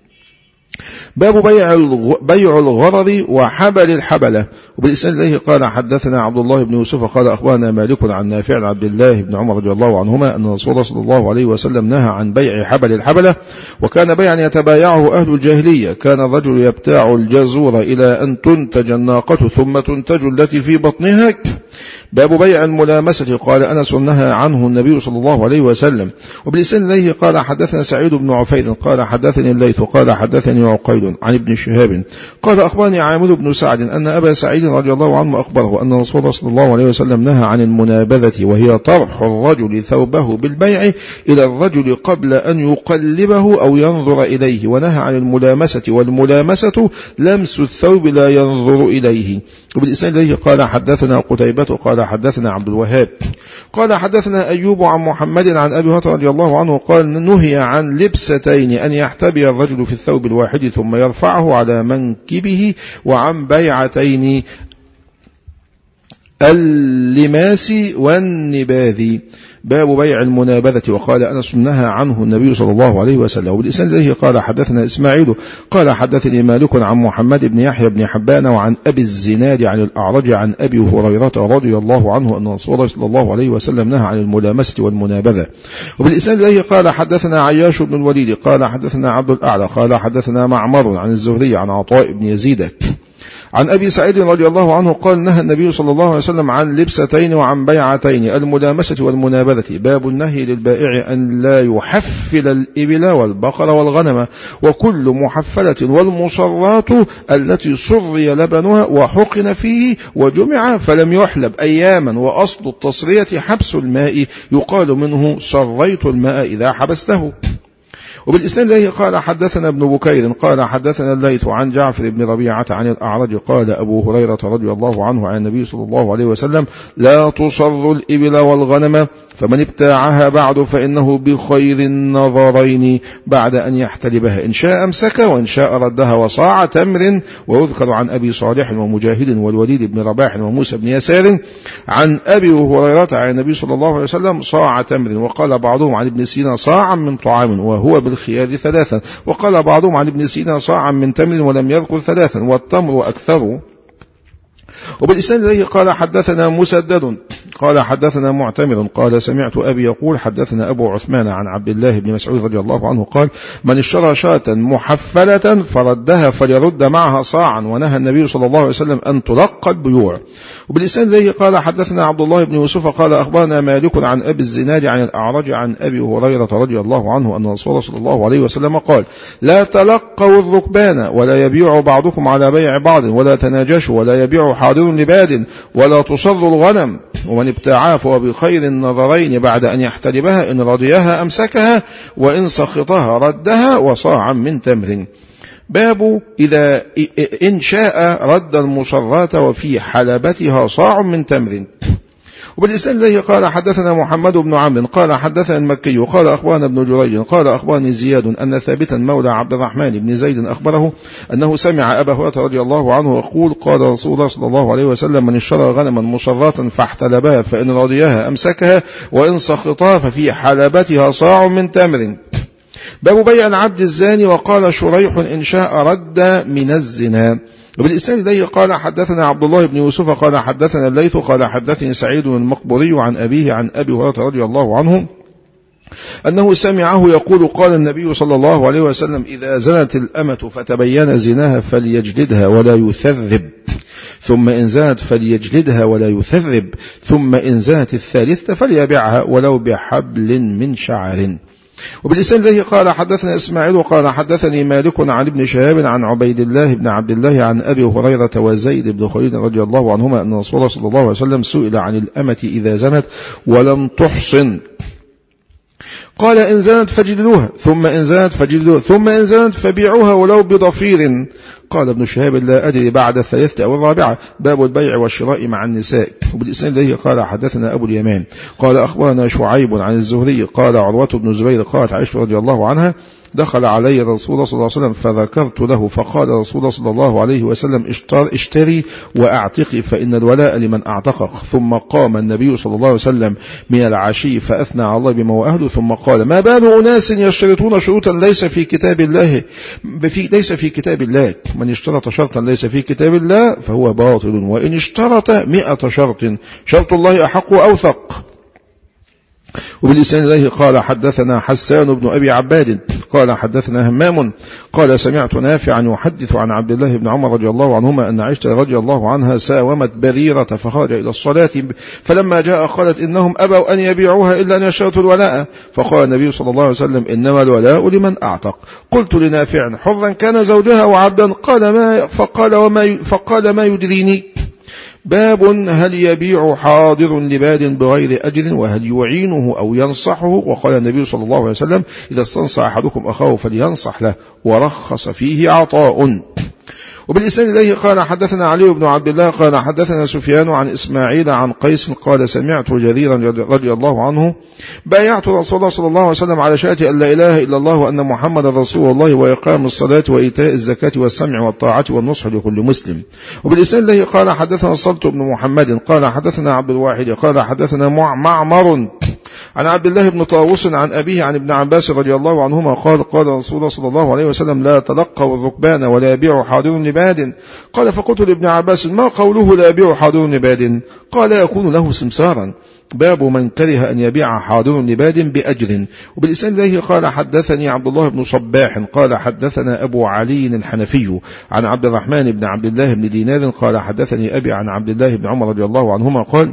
[SPEAKER 1] باب بيع بيع الغرض وحبل الحبلة. وبالإسناد إليه قال حدثنا عبد الله بن يوسف قال أخبرنا مالك عن نافع عن عبد الله بن عمر رضي الله عنهما أن رسول الله صلى الله عليه وسلم نهى عن بيع حبل الحبلة، وكان بيعا يتبايعه أهل الجاهلية. كان الرجل يبتاع الجزور إلى أن تنتج الناقة ثم تنتج التي في بطنها. باب بيع الملامسة. قال أنس: نهى عنه النبي صلى الله عليه وسلم. وبالإسناد إليه قال حدثنا سعيد بن عفير قال حدثني الليث قال حدثني عقيل عن ابن شهاب قال أخبرني عامر بن سعد أن أبا سعيد رضي الله عنه أخبره أن رسول الله صلى الله عليه وسلم نهى عن المنابذة، وهي طرح الرجل ثوبه بالبيع إلى الرجل قبل أن يقلبه أو ينظر إليه، ونهى عن الملامسة، والملامسة لمس الثوب لا ينظر إليه. وبالإسناد إليه قال حدثنا قتيبة قال حدثنا عبد الوهاب قال حدثنا أيوب عن محمد عن أبي هريرة رضي الله عنه قال: نهي عن لبستين، أن يحتبي الرجل في الثوب الواحد ثم يرفعه على منكبه، وعن بيعتين، اللماس والنباذ. باب بيع المنابذة. وقال أنس: نهى عنه النبي صلى الله عليه وسلم. وبالإسناد إليه قال حدثنا إسماعيل قال حدثني مالك عن محمد بن يحيى بن حبان وعن أبي الزناد عن الأعرج عن أبي هريرة رضي الله عنه أن رسول الله صلى الله عليه وسلم نهى عن الملامسة والمنابذة. وبالإسناد إليه قال حدثنا عياش بن الوليد قال حدثنا عبد الأعلى قال حدثنا معمر عن الزهري عن عطاء بن يزيد عن أبي سعيد رضي الله عنه قال نهى النبي صلى الله عليه وسلم عن لبستين وعن بيعتين الملامسة والمنابذة. باب النهي للبائع أن لا يحفل الإبل والبقر والغنم وكل محفلة والمصرات التي صري لبنها وحقن فيه وجمع فلم يحلب أياما، وأصل التصرية حبس الماء يقال منه صريت الماء إذا حبسته. وبالإسناد إليه قال حدثنا ابن بكير قال حدثنا الليث عن جعفر بن ربيعة عن الأعرج قال أبو هريرة رضي الله عنه عن النبي صلى الله عليه وسلم لا تصر الإبل والغنم فمن ابتاعها بعد فإنه بخير النظرين بعد أن يحتلبها، إن شاء أمسك وإن شاء ردها وصاع تمر. ويذكر عن أبي صالح ومجاهد والوليد بن رباح وموسى بن يسار عن أبي هريرة عن النبي صلى الله عليه وسلم صاع تمر. وقال بعضهم عن ابن سينا صاعا من طعام وهو بالخيار ثلاثا، وقال بعضهم عن ابن سينا صاعا من تمر ولم يذكر ثلاثا والتمر أكثر. وبالإسناد إليه قال حدثنا مسدد قال حدثنا معتمر قال سمعت أبي يقول حدثنا أبو عثمان عن عبد الله بن مسعود رضي الله عنه قال من اشترى شاة محفلة فردها فليرد معها صاعا، ونهى النبي صلى الله عليه وسلم أن تلقى البيوع. وبالإسناد إليه قال حدثنا عبد الله بن يوسف قال أخبرنا مالك عن أبي الزناد عن الأعرج عن أبي هريرة رضي الله عنه أن رسول الله صلى الله عليه وسلم قال لا تلقوا الركبان ولا يبيع بعضكم على بيع بعض ولا تناجشوا ولا يبيع حاضر لباد ولا تصر الغنم ومن ابتاعها فهو بخير النظرين بعد أن يحتلبها، إن رضيها أمسكها وإن سخطها ردها وصاعا من تمر. باب إذا إن شاء رد المصرات وفي حلبتها صاع من تمر. وبالإسناد إليه قال حدثنا محمد بن عمرو قال حدثنا المكي قال أخبرنا ابن جريج قال أخبرني زياد أن ثابتا مولى عبد الرحمن بن زيد أخبره أنه سمع أبا هريرة رضي الله عنه يقول قال رسول الله صلى الله عليه وسلم من اشترى غنما مصراتا فاحتلبها فإن رضيها أمسكها وإن سخطها ففي حلبتها صاع من تمر. باب بيع العبد الزاني. وقال شريح إن شاء رد من الزنا. وبالإسناد إليه قال حدثنا عبد الله بن يوسف قال حدثنا الليث قال حدثني سعيد المقبري عن أبيه عن أبي هريرة رضي الله عنه أنه سمعه يقول قال النبي صلى الله عليه وسلم إذا زنت الأمة فتبين زناها فليجلدها ولا يثذب، ثم إن زنت فليجلدها ولا يثذب، ثم إن زنت الثالثة فليبيعها ولو بحبل من شعر. وبالإسناد الذي قال حدثنا إسماعيل قال حدثني مالك عن ابن شهاب عن عبيد الله بن عبد الله عن أبي هريرة وزيد بن خالد رضي الله عنهما أن رسول الله صلى الله عليه وسلم سئل عن الأمة إذا زنت ولم تحصن قال إن زنت فجلدوها، ثم إن زنت فجلدوها، ثم إن زنت فبيعوها ولو بضفير. قال ابن شهاب لا أدري بعد الثالثة أو الرابعة. باب البيع والشراء مع النساء. وبالإسناد الذي قال حدثنا أبو اليمان قال أخبرنا شعيب عن الزهري قال عروة بن زبير قالت عائشة رضي الله عنها دخل علي رسول الله صلى الله عليه وسلم فذكرت له فقال رسول الله صلى الله عليه وسلم اشتر اشتري وأعتقي فإن الولاء لمن أعتقك. ثم قام النبي صلى الله عليه وسلم من العشي فأثنى على الله بما هو أهله ثم قال ما بال أناس يشترطون شروطا ليس في كتاب الله في ليس في كتاب الله من اشترط شرطا ليس في كتاب الله فهو باطل وإن اشترط مئة شرط شرط الله أحق وأوثق. وبالإسناد الذي قال حدثنا حسان بن أبي عباد قال حدثنا همام قال سمعت نافعا يحدث عن عبد الله بن عمر رضي الله عنهما أن عائشة رضي الله عنها ساومت بريرة فخرج إلى الصلاة فلما جاء قالت إنهم أبوا أن يبيعوها إلا أن يشترطوا الولاء. فقال النبي صلى الله عليه وسلم إنما الولاء لمن أعتق. قلت لنافع حرا كان زوجها وعبدا قال ما فقال, وما فقال ما يدريني. باب هل يبيع حاضر لباد بغير أجر وهل يعينه أو ينصحه. وقال النبي صلى الله عليه وسلم إذا استنصح أحدكم أخاه فلينصح له ورخص فيه عطاء. وبالإسناد إليه قال حدثنا علي بن عبد الله قال حدثنا سفيان عن إسماعيل عن قيس قال سمعت جريرا رضي الله عنه بايعت رسول الله صلى الله عليه وسلم على شهادة أن لا إله إلا الله وأن محمد رسول الله وإقام الصلاة وإيتاء الزكاة والسمع والطاعة والنصح لكل مسلم. وبالإسناد إليه قال حدثنا الصلت بن محمد قال حدثنا عبد الواحد قال حدثنا معمر عن عبد الله بن طاووس عن أبيه عن ابن عباس رضي الله عنهما قال قال رسول الله صلى الله عليه وسلم لا تلقوا الركبان ولا يبيع حاضر لباد. قال فقلت لابن عباس ما قوله لا يبيع حاضر لباد؟ قال يكون له سمسارا. باب من كره أن يبيع حاضر لباد بأجر. وبالإسناد إليه قال حدثني عبد الله بن صباح قال حدثنا أبو علي الحنفي عن عبد الرحمن بن عبد الله بن دينار قال حدثني أبي عن عبد الله بن عمر رضي الله عنهما قال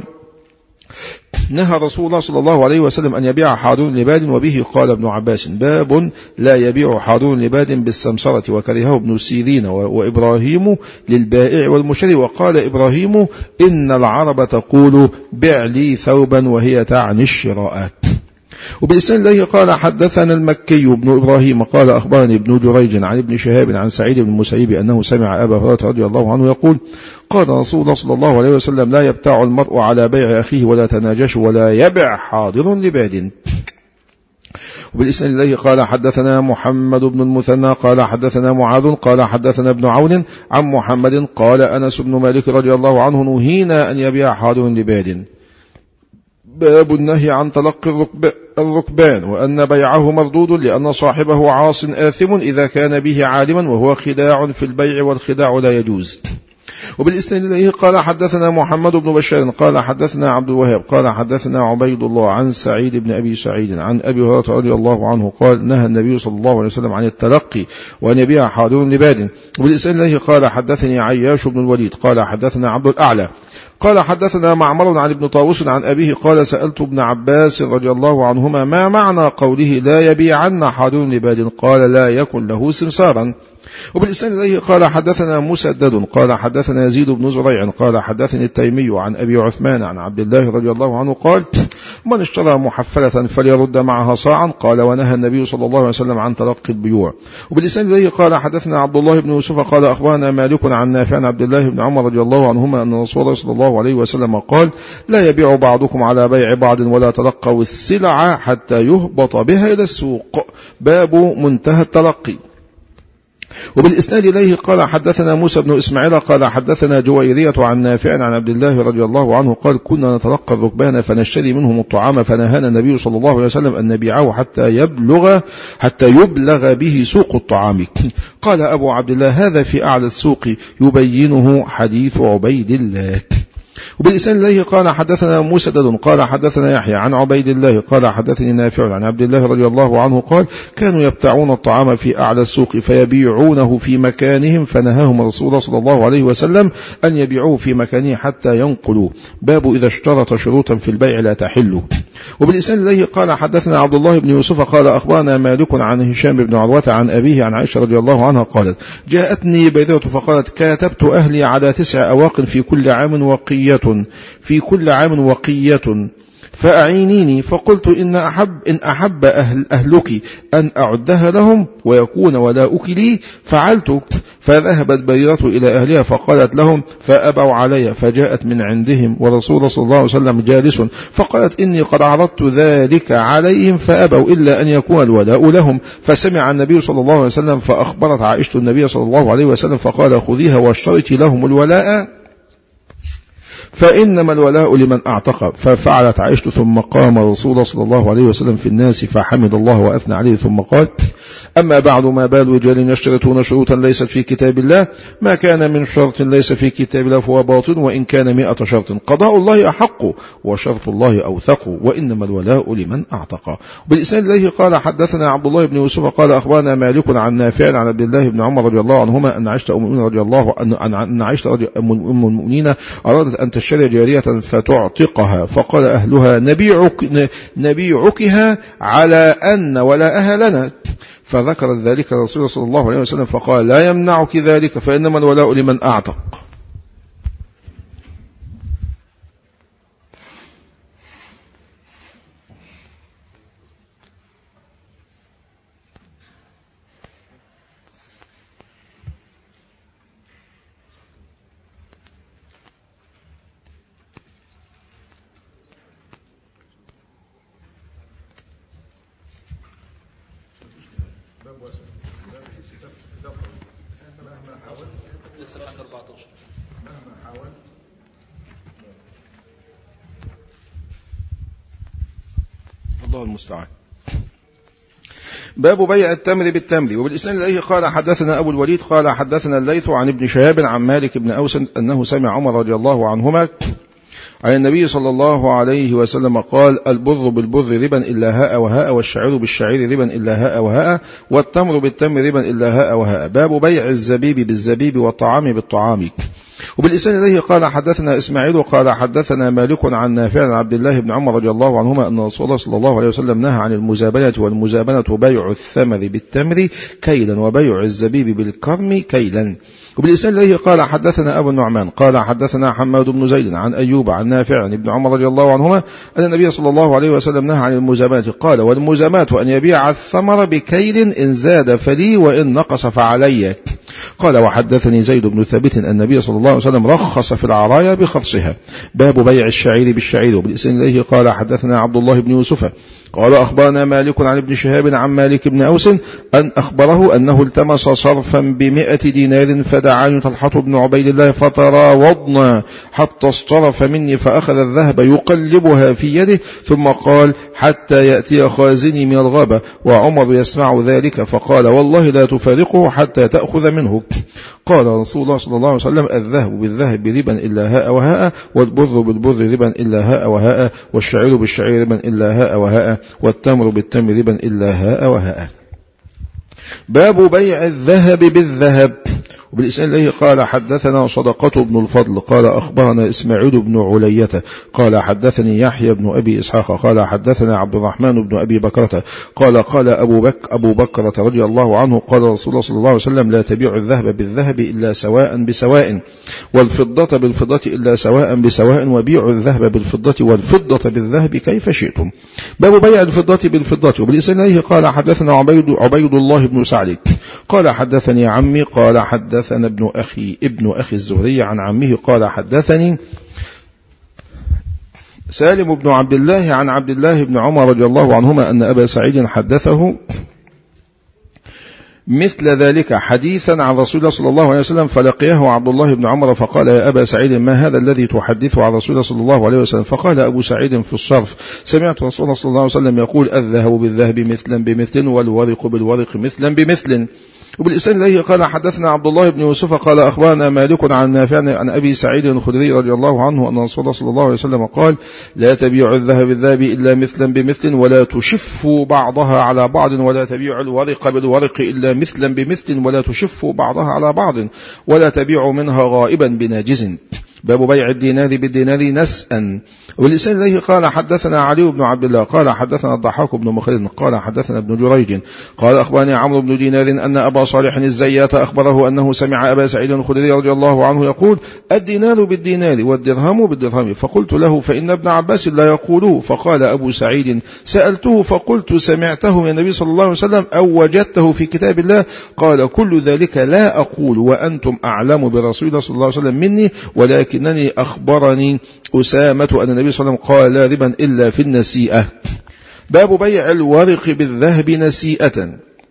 [SPEAKER 1] نهى رسول الله صلى الله عليه وسلم أن يبيع حاضر لباد. وبه قال ابن عباس باب لا يبيع حاضر لباد بالسمسرة وكرهه ابن سيرين وإبراهيم للبائع والمشتري. وقال إبراهيم إن العرب تقول بع لي ثوبا وهي تعني الشراء. وبالإسناد إليه قال حدثنا المكي بن إبراهيم قال أخبرني ابن جريج عن ابن شهاب عن سعيد بن المسيب أنه سمع أبا هريرة رضي الله عنه يقول قال رسول الله صلى الله عليه وسلم لا يبتاع المرء على بيع أخيه ولا تناجش ولا يبع حاضر لباد. وبالإسناد إليه قال حدثنا محمد بن المثنى قال حدثنا معاذ قال حدثنا ابن عون عن محمد قال أنس بن مالك رضي الله عنه نهينا أن يبيع حاضر لباد. باب النهي عن تلقي الركبان وأن بيعه مردود لأن صاحبه عاص آثم إذا كان به عالما وهو خداع في البيع والخداع لا يجوز. وبالإسناد إليه قال حدثنا محمد بن بشار قال حدثنا عبد الوهاب قال حدثنا عبيد الله عن سعيد بن أبي سعيد عن أبي هريرة رضي الله عنه قال نهى النبي صلى الله عليه وسلم عن التلقي وأن يبيع حاضر لباد. وبالإسناد إليه قال حدثني عياش بن الوليد قال حدثنا عبد الأعلى قال حدثنا معمر عن ابن طاووس عن أبيه قال سألت ابن عباس رضي الله عنهما ما معنى قوله لا يبيعن حاضر لباد قال لا يكن له سمسارا. وبالإسناد إليه قال حدثنا مسدد قال حدثنا يزيد بن زريع قال حدثني التيمي عن أبي عثمان عن عبد الله رضي الله عنه قال من اشترى محفلة فليرد معها صاعا قال ونهى النبي صلى الله عليه وسلم عن تلقي البيوع. وبالإسناد إليه قال حدثنا عبد الله بن يوسف قال أخبرنا مالك عن نافع عن عبد الله بن عمر رضي الله عنهما أن رسول الله صلى الله عليه وسلم قال لا يبيع بعضكم على بيع بعض ولا تلقوا السلع حتى يهبط بها إلى السوق. باب منتهى التلقي. وبالإسناد إليه قال حدثنا موسى بن إسماعيل قال حدثنا جويرية عن نافع عن عبد الله رضي الله عنه قال كنا نتلقى الركبان فنشتري منهم الطعام فنهانا النبي صلى الله عليه وسلم أن نبيعه حتى يبلغ حتى يبلغ به سوق الطعام. قال أبو عبد الله هذا في أعلى السوق يبينه حديث عبيد الله. وبالإسناد إليه قال حدثنا مسدد قال حدثنا يحيى عن عبيد الله قال حدثني نافع عن عبد الله رضي الله عنه قال كانوا يبتاعون الطعام في أعلى السوق فيبيعونه في مكانهم فنهاهم رسول الله صلى الله عليه وسلم أن يبيعوه في مكانه حتى ينقلوا. باب إذا اشترط شروطا في البيع لا تحل. وبالإسناد إليه قال حدثنا عبد الله بن يوسف قال أخبرنا مالك عن هشام بن عروة عن أبيه عن عائشة رضي الله عنها قالت جاءتني بيضة فقالت كاتبت أهلي على تسع أواق في كل عام وقية في كل عام وقية فأعينيني. فقلت إن أحب إن أحب أهل أهلك أن أعدها لهم ويكون ولاؤك لي فعلت. فذهبت بريرة إلى أهلها فقالت لهم فأبوا علي فجاءت من عندهم ورسول صلى الله عليه وسلم جالس فقالت إني قد عرضت ذلك عليهم فأبوا إلا أن يكون الولاء لهم. فسمع النبي صلى الله عليه وسلم فأخبرت عائشة النبي صلى الله عليه وسلم فقال خذيها واشترطي لهم الولاء فإنما الولاء لمن أعتق. ففعلت عائشة ثم قام رسول الله صلى الله عليه وسلم في الناس فحمد الله وأثنى عليه ثم قال أما بعد ما بال رجال يشترطون شروطا ليست في كتاب الله ما كان من شرط ليس في كتاب الله فهو باطل وإن كان مئة شرط قضاء الله أحق وشرط الله أوثق وإنما الولاء لمن أعتق. بالإسناد إليه قال حدثنا عبد الله بن يوسف قال أخبرنا مالك عن نافع عن عبد الله بن عمر رضي الله عنهما أن عائشة أم المؤمنين رضي الله أن عائشة أم المؤمنين أرادت أن تشتري جارية فتعتقها فقال أهلها نبيعك نبيعكها على أن ولاءها لنا. فذكر ذلك رسول الله صلى الله عليه وسلم فقال لا يمنعك ذلك فإنما الولاء لمن أعتق. الله المستعان. باب بيع التمر بالتمر. وبالإسناد إليه قال حدثنا أبو الوليد قال حدثنا الليث عن ابن شهاب عن مالك بن أوس أنه سمع عمر رضي الله عنهما عن النبي صلى الله عليه وسلم قال: البر بالبر ربا إلا هاء وهاء، والشعير بالشعير ربا إلا هاء وهاء، والتمر بالتمر ربا إلا هاء وهاء. باب بيع الزبيب بالزبيب والطعام بالطعام. وبالإسناد إليه قال حدثنا إسماعيل قال حدثنا مالك عن نافع عن عبد الله بن عمر رضي الله عنهما أن رسول الله صلى الله عليه وسلم نهى عن المزابنة، والمزابنة بيع الثمر بالتمر كيلا، وبيع الزبيب بالكرم كيلا. وبالإسناد إليه قال حدثنا أبو النعمان قال حدثنا حماد بن زيد عن أيوب عن نافع عن ابن عمر رضي الله عنهما أن النبي صلى الله عليه وسلم نهى عن المزابنة قال: والمزامات أن يبيع الثمر بكيل إن زاد فلي وإن نقص فعلي. قال: وحدثني زيد بن ثابت أن النبي صلى الله عليه وسلم رخص في العرايا بخرصها. باب بيع الشعير بالشعير. وبالإسناد إليه قال حدثنا عبد الله بن يوسف قال أخبرنا مالك عن ابن شهاب عن مالك بن أوس أن أخبره أنه التمس صرفا بمئة دينار فدعاني طلحة بن عبيد الله فتراوضنا حتى اصطرف مني فأخذ الذهب يقلبها في يده ثم قال: حتى يأتي خازني من الغابة. وعمر يسمع ذلك فقال: والله لا تفارقه حتى تأخذ منه. قال رسول الله صلى الله عليه وسلم: الذهب بالذهب ربا إلا هاء وهاء، والبر بالبر ربا إلا هاء وهاء، والشعير بالشعير ربا إلا هاء وهاء، والتمر بالتمر ربا إلا هاء وهاء. باب بيع الذهب بالذهب. وبالإسناد إليه قال حدثنا صدقة بن الفضل قال أخبرنا إسماعيل بن علية قال حدثني يحيى بن أبي إسحاق قال حدثنا عبد الرحمن بن أبي بكرة قال قال أبو بكر أبو بكرة رضي الله عنه قال رسول الله صلى الله عليه وسلم: لا تبيع الذهب بالذهب إلا سواء بسواء، والفضة بالفضة إلا سواء بسواء، وبيعوا الذهب بالفضة والفضة بالذهب كيف شئتم. باب بيع الفضة بالفضة. وبالإسناد إليه قال حدثنا عبيد, عبيد الله بن سعد قال حدثني عمي قال حدثنا ابن أخي ابن أخي الزهري عن عمه قال حدثني سالم بن عبد الله عن عبد الله بن عمر رضي الله عنهما أن أبا سعيد حدثه مثل ذلك حديثا عن رسول الله صلى الله عليه وسلم، فلقيه عبد الله بن عمر فقال: يا أبا سعيد ما هذا الذي تحدث عن رسول الله صلى الله عليه وسلم؟ فقال أبو سعيد في الصرف: سمعت رسول الله صلى الله عليه وسلم يقول: الذهب بالذهب مثلا بمثل، والورق بالورق مثلا بمثل. وبالإسناد إليه قال حدثنا عبد الله بن يوسف قال أخبرنا مالك عن نافع عن أبي سعيد الخدري رضي الله عنه أن رسول الله صلى الله عليه وسلم قال: لا تبيع الذهب بالذهب إلا مثلا بمثل، ولا تشفوا بعضها على بعض، ولا تبيع الورق بالورق إلا مثلا بمثل، ولا تشفوا بعضها على بعض، ولا تبيع منها غائبا بناجز. باب بيع الدينار بالدينار نسأا. والإسناد إليه قال حدثنا علي بن عبد الله قال حدثنا الضحاك بن مخلد قال حدثنا ابن جريج قال أخبرني عمرو بن دينار أن أبا صالح الزيات أخبره أنه سمع أبا سعيد الخدري رضي الله عنه يقول: الدينار بالدينار والدرهم بالدرهم. فقلت له: فإن ابن عباس لا يقوله. فقال أبو سعيد: سألته فقلت: سمعته من النبي صلى الله عليه وسلم أو وجدته في كتاب الله؟ قال: كل ذلك لا أقول، وأنتم أعلم برسول الله صلى الله عليه وسلم مني، ولكنني أخبرني أسامة أن النبي صلى الله عليه وسلم قال: لا ربا إلا في النسيئة. باب بيع الورق بالذهب نسيئة.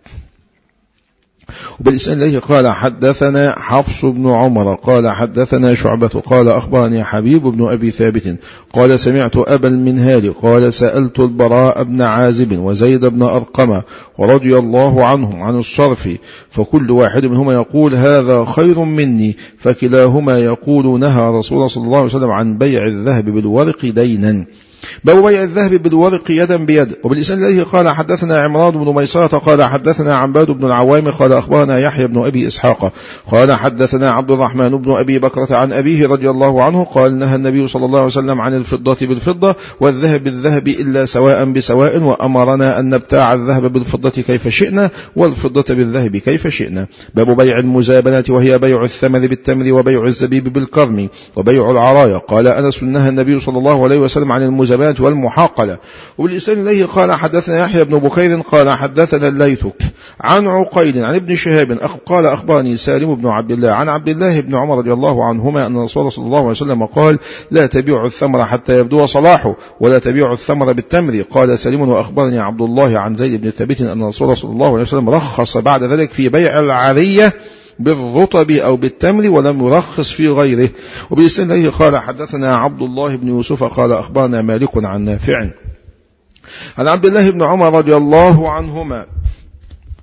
[SPEAKER 1] وبالإسناد إليه قال حدثنا حفص بن عمر قال حدثنا شعبة قال أخبرني حبيب بن أبي ثابت قال: سمعت أبا المنهال قال: سألت البراء بن عازب وزيد بن أرقم ورضي الله عنهم عن الصرف، فكل واحد منهما يقول: هذا خير مني، فكلاهما يقول: نهى رسول الله صلى الله عليه وسلم عن بيع الذهب بالورق دينا. باب بيع الذهب بالورق يدا بيد. وبالإسناد إليه قال حدثنا عمران بن ميسرة قال حدثنا عباد بن العوام قال أخبرنا يحيى بن أبي إسحاق قال حدثنا عبد الرحمن بن أبي بكرة عن أبيه رضي الله عنه قال: نهى النبي صلى الله عليه وسلم عن الفضة بالفضة والذهب بالذهب إلا سواء بسواء، وأمرنا أن نبتاع الذهب بالفضة كيف شئنا والفضة بالذهب كيف شئنا. باب بيع المزابنة وهي بيع الثمر بالتمر وبيع الزبيب بالكرم وبيع العرايا. قال أنس: نهى النبي صلى الله عليه وسلم عن المزابنة والمحاقلة. والإسناد إليه قال حدثنا يحيى بن بكير قال حدثنا الليث عن عقيل عن ابن شهاب قال أخبرني سالم بن عبد الله عن عبد الله بن عمر رضي الله عنهما أن رسول الله صلى الله عليه وسلم قال: لا تبيع الثمر حتى يبدو صلاحه، ولا تبيع الثمر بالتمر. قال سالم: وأخبرني عبد الله عن زيد بن ثابت أن رسول الله صلى الله عليه وسلم رخص بعد ذلك في بيع العرية بالرطب أو بالتمر ولم يرخص في غيره. وبالإسناد إليه قال حدثنا عبد الله بن يوسف قال أخبرنا مالك عن نافع عن عبد الله بن عمر رضي الله عنهما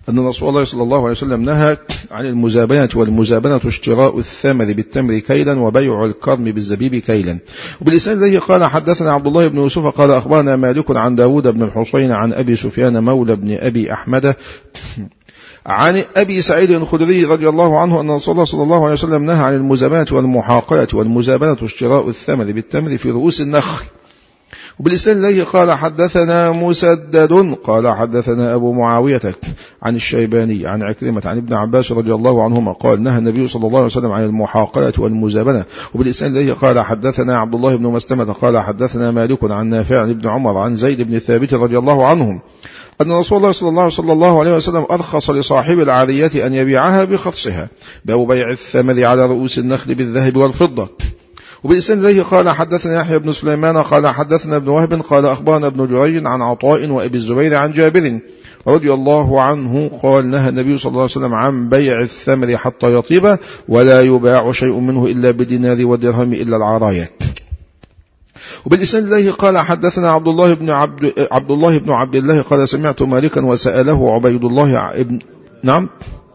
[SPEAKER 1] أن رسول الله صلى الله عليه وسلم نهى عن المزابنة، والمزابنة اشتراء الثمر بالتمر كيلا وبيع الكرم بالزبيب كيلا. وبالإسناد الذي قال حدثنا عبد الله بن يوسف قال أخبرنا مالك عن داود بن الحصين عن أبي سفيان مولى بن أبي أحمد عن أبي سعيد الخدري رضي الله عنه أن رسول الله صلى الله عليه وسلم نهى عن المزابنة والمحاقلة، والمزابنة اشتراء الثمر بالتمر في رؤوس النخل. وبالإسناد الذي قال حدثنا مسدد قال حدثنا أبو معاوية عن الشيباني عن عكرمة عن ابن عباس رضي الله عنهما قال نهى النبي صلى الله عليه وسلم عن المحاقلة والمزابنة. وبالإسناد الذي قال حدثنا عبد الله بن مسلمة قال حدثنا مالك عن نافع عن ابن عمر عن زيد بن ثابت رضي الله عنهم أن رسول الله صلى الله, صلى الله عليه وسلم أرخص لصاحب العارية أن يبيعها بخرصها، باب بيع الثمر على رؤوس النخل بالذهب والفضة. وبالإسناد الذي قال حدثنا يحيى بن سليمان قال حدثنا ابن وهب قال أخبرنا ابن جريج عن عطاء وأبي الزبير عن جابر رضي الله عنه قال نهى النبي صلى الله عليه وسلم عن بيع الثمر حتى يطيب، ولا يباع شيء منه إلا بدينار ودرهم إلا العراية. وبالإسناد الذي قال حدثنا عبد الله بن عبد عبد الله بن عبد الله قال سمعت مالكا وسأله عبيد الله ابن نعم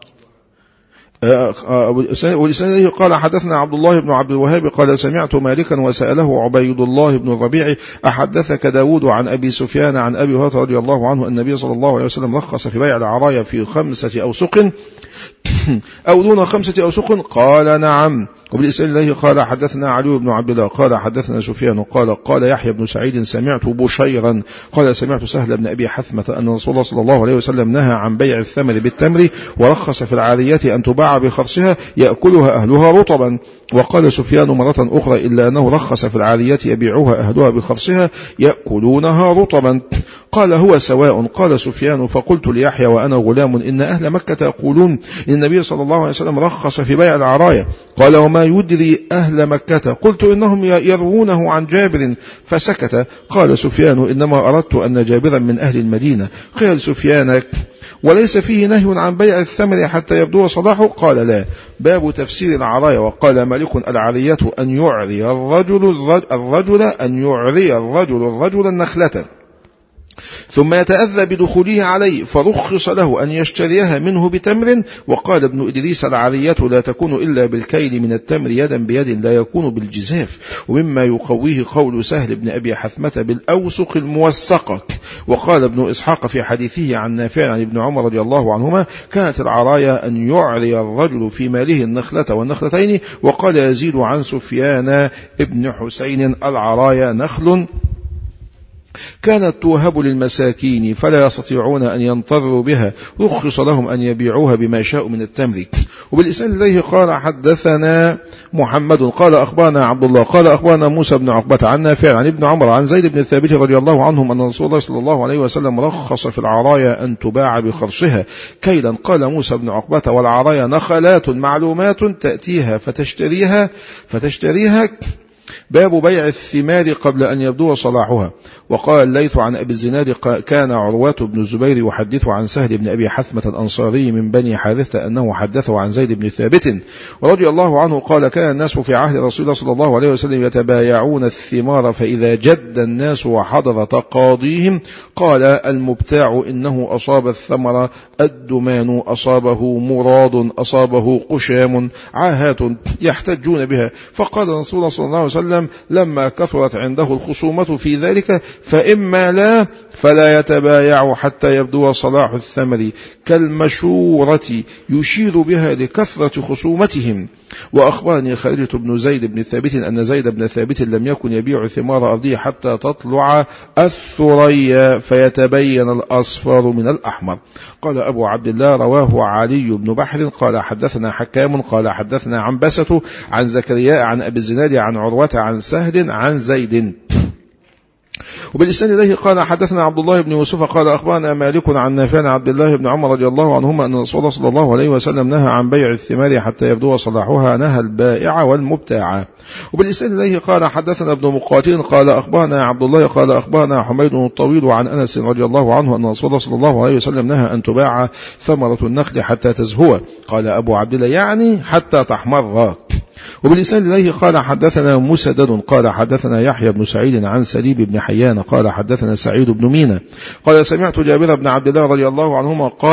[SPEAKER 1] والإسناد الذي قال حدثنا عبد الله بن عبد الوهاب قال سمعت مالكا وسأله عبيد الله بن الربيع أحدثك داود عن أبي سفيان عن أبي هريرة رضي الله عنه أن النبي صلى الله عليه وسلم رخص في بيع العرايا في خمسة أوسق أو دون خمسة أوسق؟ قال نعم. وبالإسناد الذي قال حدثنا علي بن عبد الله قال حدثنا سفيان قال قال يحيى بن سعيد سمعت بشيرا قال سمعت سهل بن أبي حثمة أن رسول الله صلى الله عليه وسلم نهى عن بيع الثمر بالتمر ورخص في العارية أن تباع بخرصها يأكلها أهلها رطبا. وقال سفيان مرة أخرى إلا أنه رخص في العارية يبيعها أهلها بخرصها يأكلونها رطبا. قال هو سواء. قال سفيان فقلت ليحيى وأنا غلام إن أهل مكة يقولون إن النبي صلى الله عليه وسلم رخص في بيع العرايا. قال وما يدري أهل مكة؟ قلت إنهم يروونه عن جابر فسكت. قال سفيان إنما أردت أن جابرا من أهل المدينة. قال سفيان وليس فيه نهي عن بيع الثمر حتى يبدو صلاحه؟ قال لا. باب تفسير العرايا. وقال مالك العرية أن يعري الرجل الرجل أن يعري الرجل الرجل النخلة ثم يتأذى بدخوله عليه فرخص له أن يشتريها منه بتمر. وقال ابن إدريس العرية لا تكون إلا بالكيل من التمر يدا بيد لا يكون بالجزاف. ومما يقويه قول سهل بن أبي حثمة بالأوسق الموسقة. وقال ابن إسحاق في حديثه عن نافع عن ابن عمر رضي الله عنهما كانت العرايا أن يعري الرجل في ماله النخلة والنخلتين. وقال يزيد عن سفيان ابن حسين العرايا نخل كانت توهب للمساكين فلا يستطيعون أن ينتظروا بها رخص لهم أن يبيعوها بما شاءوا من التمر. وبالإسناد الذي قال حدثنا محمد قال أخبرنا عبد الله قال أخبرنا موسى بن عقبة عن نافع عن ابن عمر عن زيد بن ثابت رضي الله عنهم أن رسول الله صلى الله عليه وسلم رخص في العرايا أن تباع بخرصها كيلا. قال موسى بن عقبة والعرايا نخلات معلومات تأتيها فتشتريها فتشتريها باب بيع الثمار قبل أن يبدو صلاحها. وقال الليث عن أبي الزناد كان عروة بن الزبير يحدث عن سهل بن أبي حثمة الأنصاري من بني حارثة أنه حدثه عن زيد بن ثابت ورضي الله عنه قال كان الناس في عهد رسول الله صلى الله عليه وسلم يتبايعون الثمار فإذا جد الناس وحضر تقاضيهم قال المبتاع إنه أصاب الثمر الدمان أصابه مراد أصابه قشام عاهات يحتجون بها. فقال رسول الله صلى الله عليه وسلم لما كثرت عنده الخصومة في ذلك فإما لا فلا يتبايع حتى يبدو صلاح الثمر كالمشورة يشير بها لكثرة خصومتهم. وأخبرني خالد بن زيد بن ثابت أن زيد بن ثابت لم يكن يبيع ثمار أرضه حتى تطلع الثريا فيتبين الأصفر من الأحمر. قال أبو عبد الله رواه علي بن بحر قال حدثنا حكام قال حدثنا عنبسة عن زكريا عن أبي الزناد عن عروة عن سهل عن زيد. وبالإسناد الذي قال حدثنا عبد الله بن يوسف قال أخبرنا مالك عن نافع عن عبد الله بن عمر رضي الله عنهما أن رسول الله صلى الله عليه وسلم نهى عن بيع الثمار حتى يبدو صلاحها نهى البائع والمبتاع. وبالإسناد الذي قال حدثنا ابن مقاتل قال أخبرنا عبد الله قال أخبرنا حميد الطويل عن أنس رضي الله عنه أن رسول الله صلى الله عليه وسلم نهى أن تباع ثمرة النخل حتى تزهو. قال أبو عبد الله يعني حتى تحمر. وبالإسناد الذي قال حدثنا مسدد قال حدثنا يحيى بن سعيد عن سليب بن حيان قال حدثنا سعيد بن مينا قال سمعت جابر بن عبد الله رضي الله عنهما قال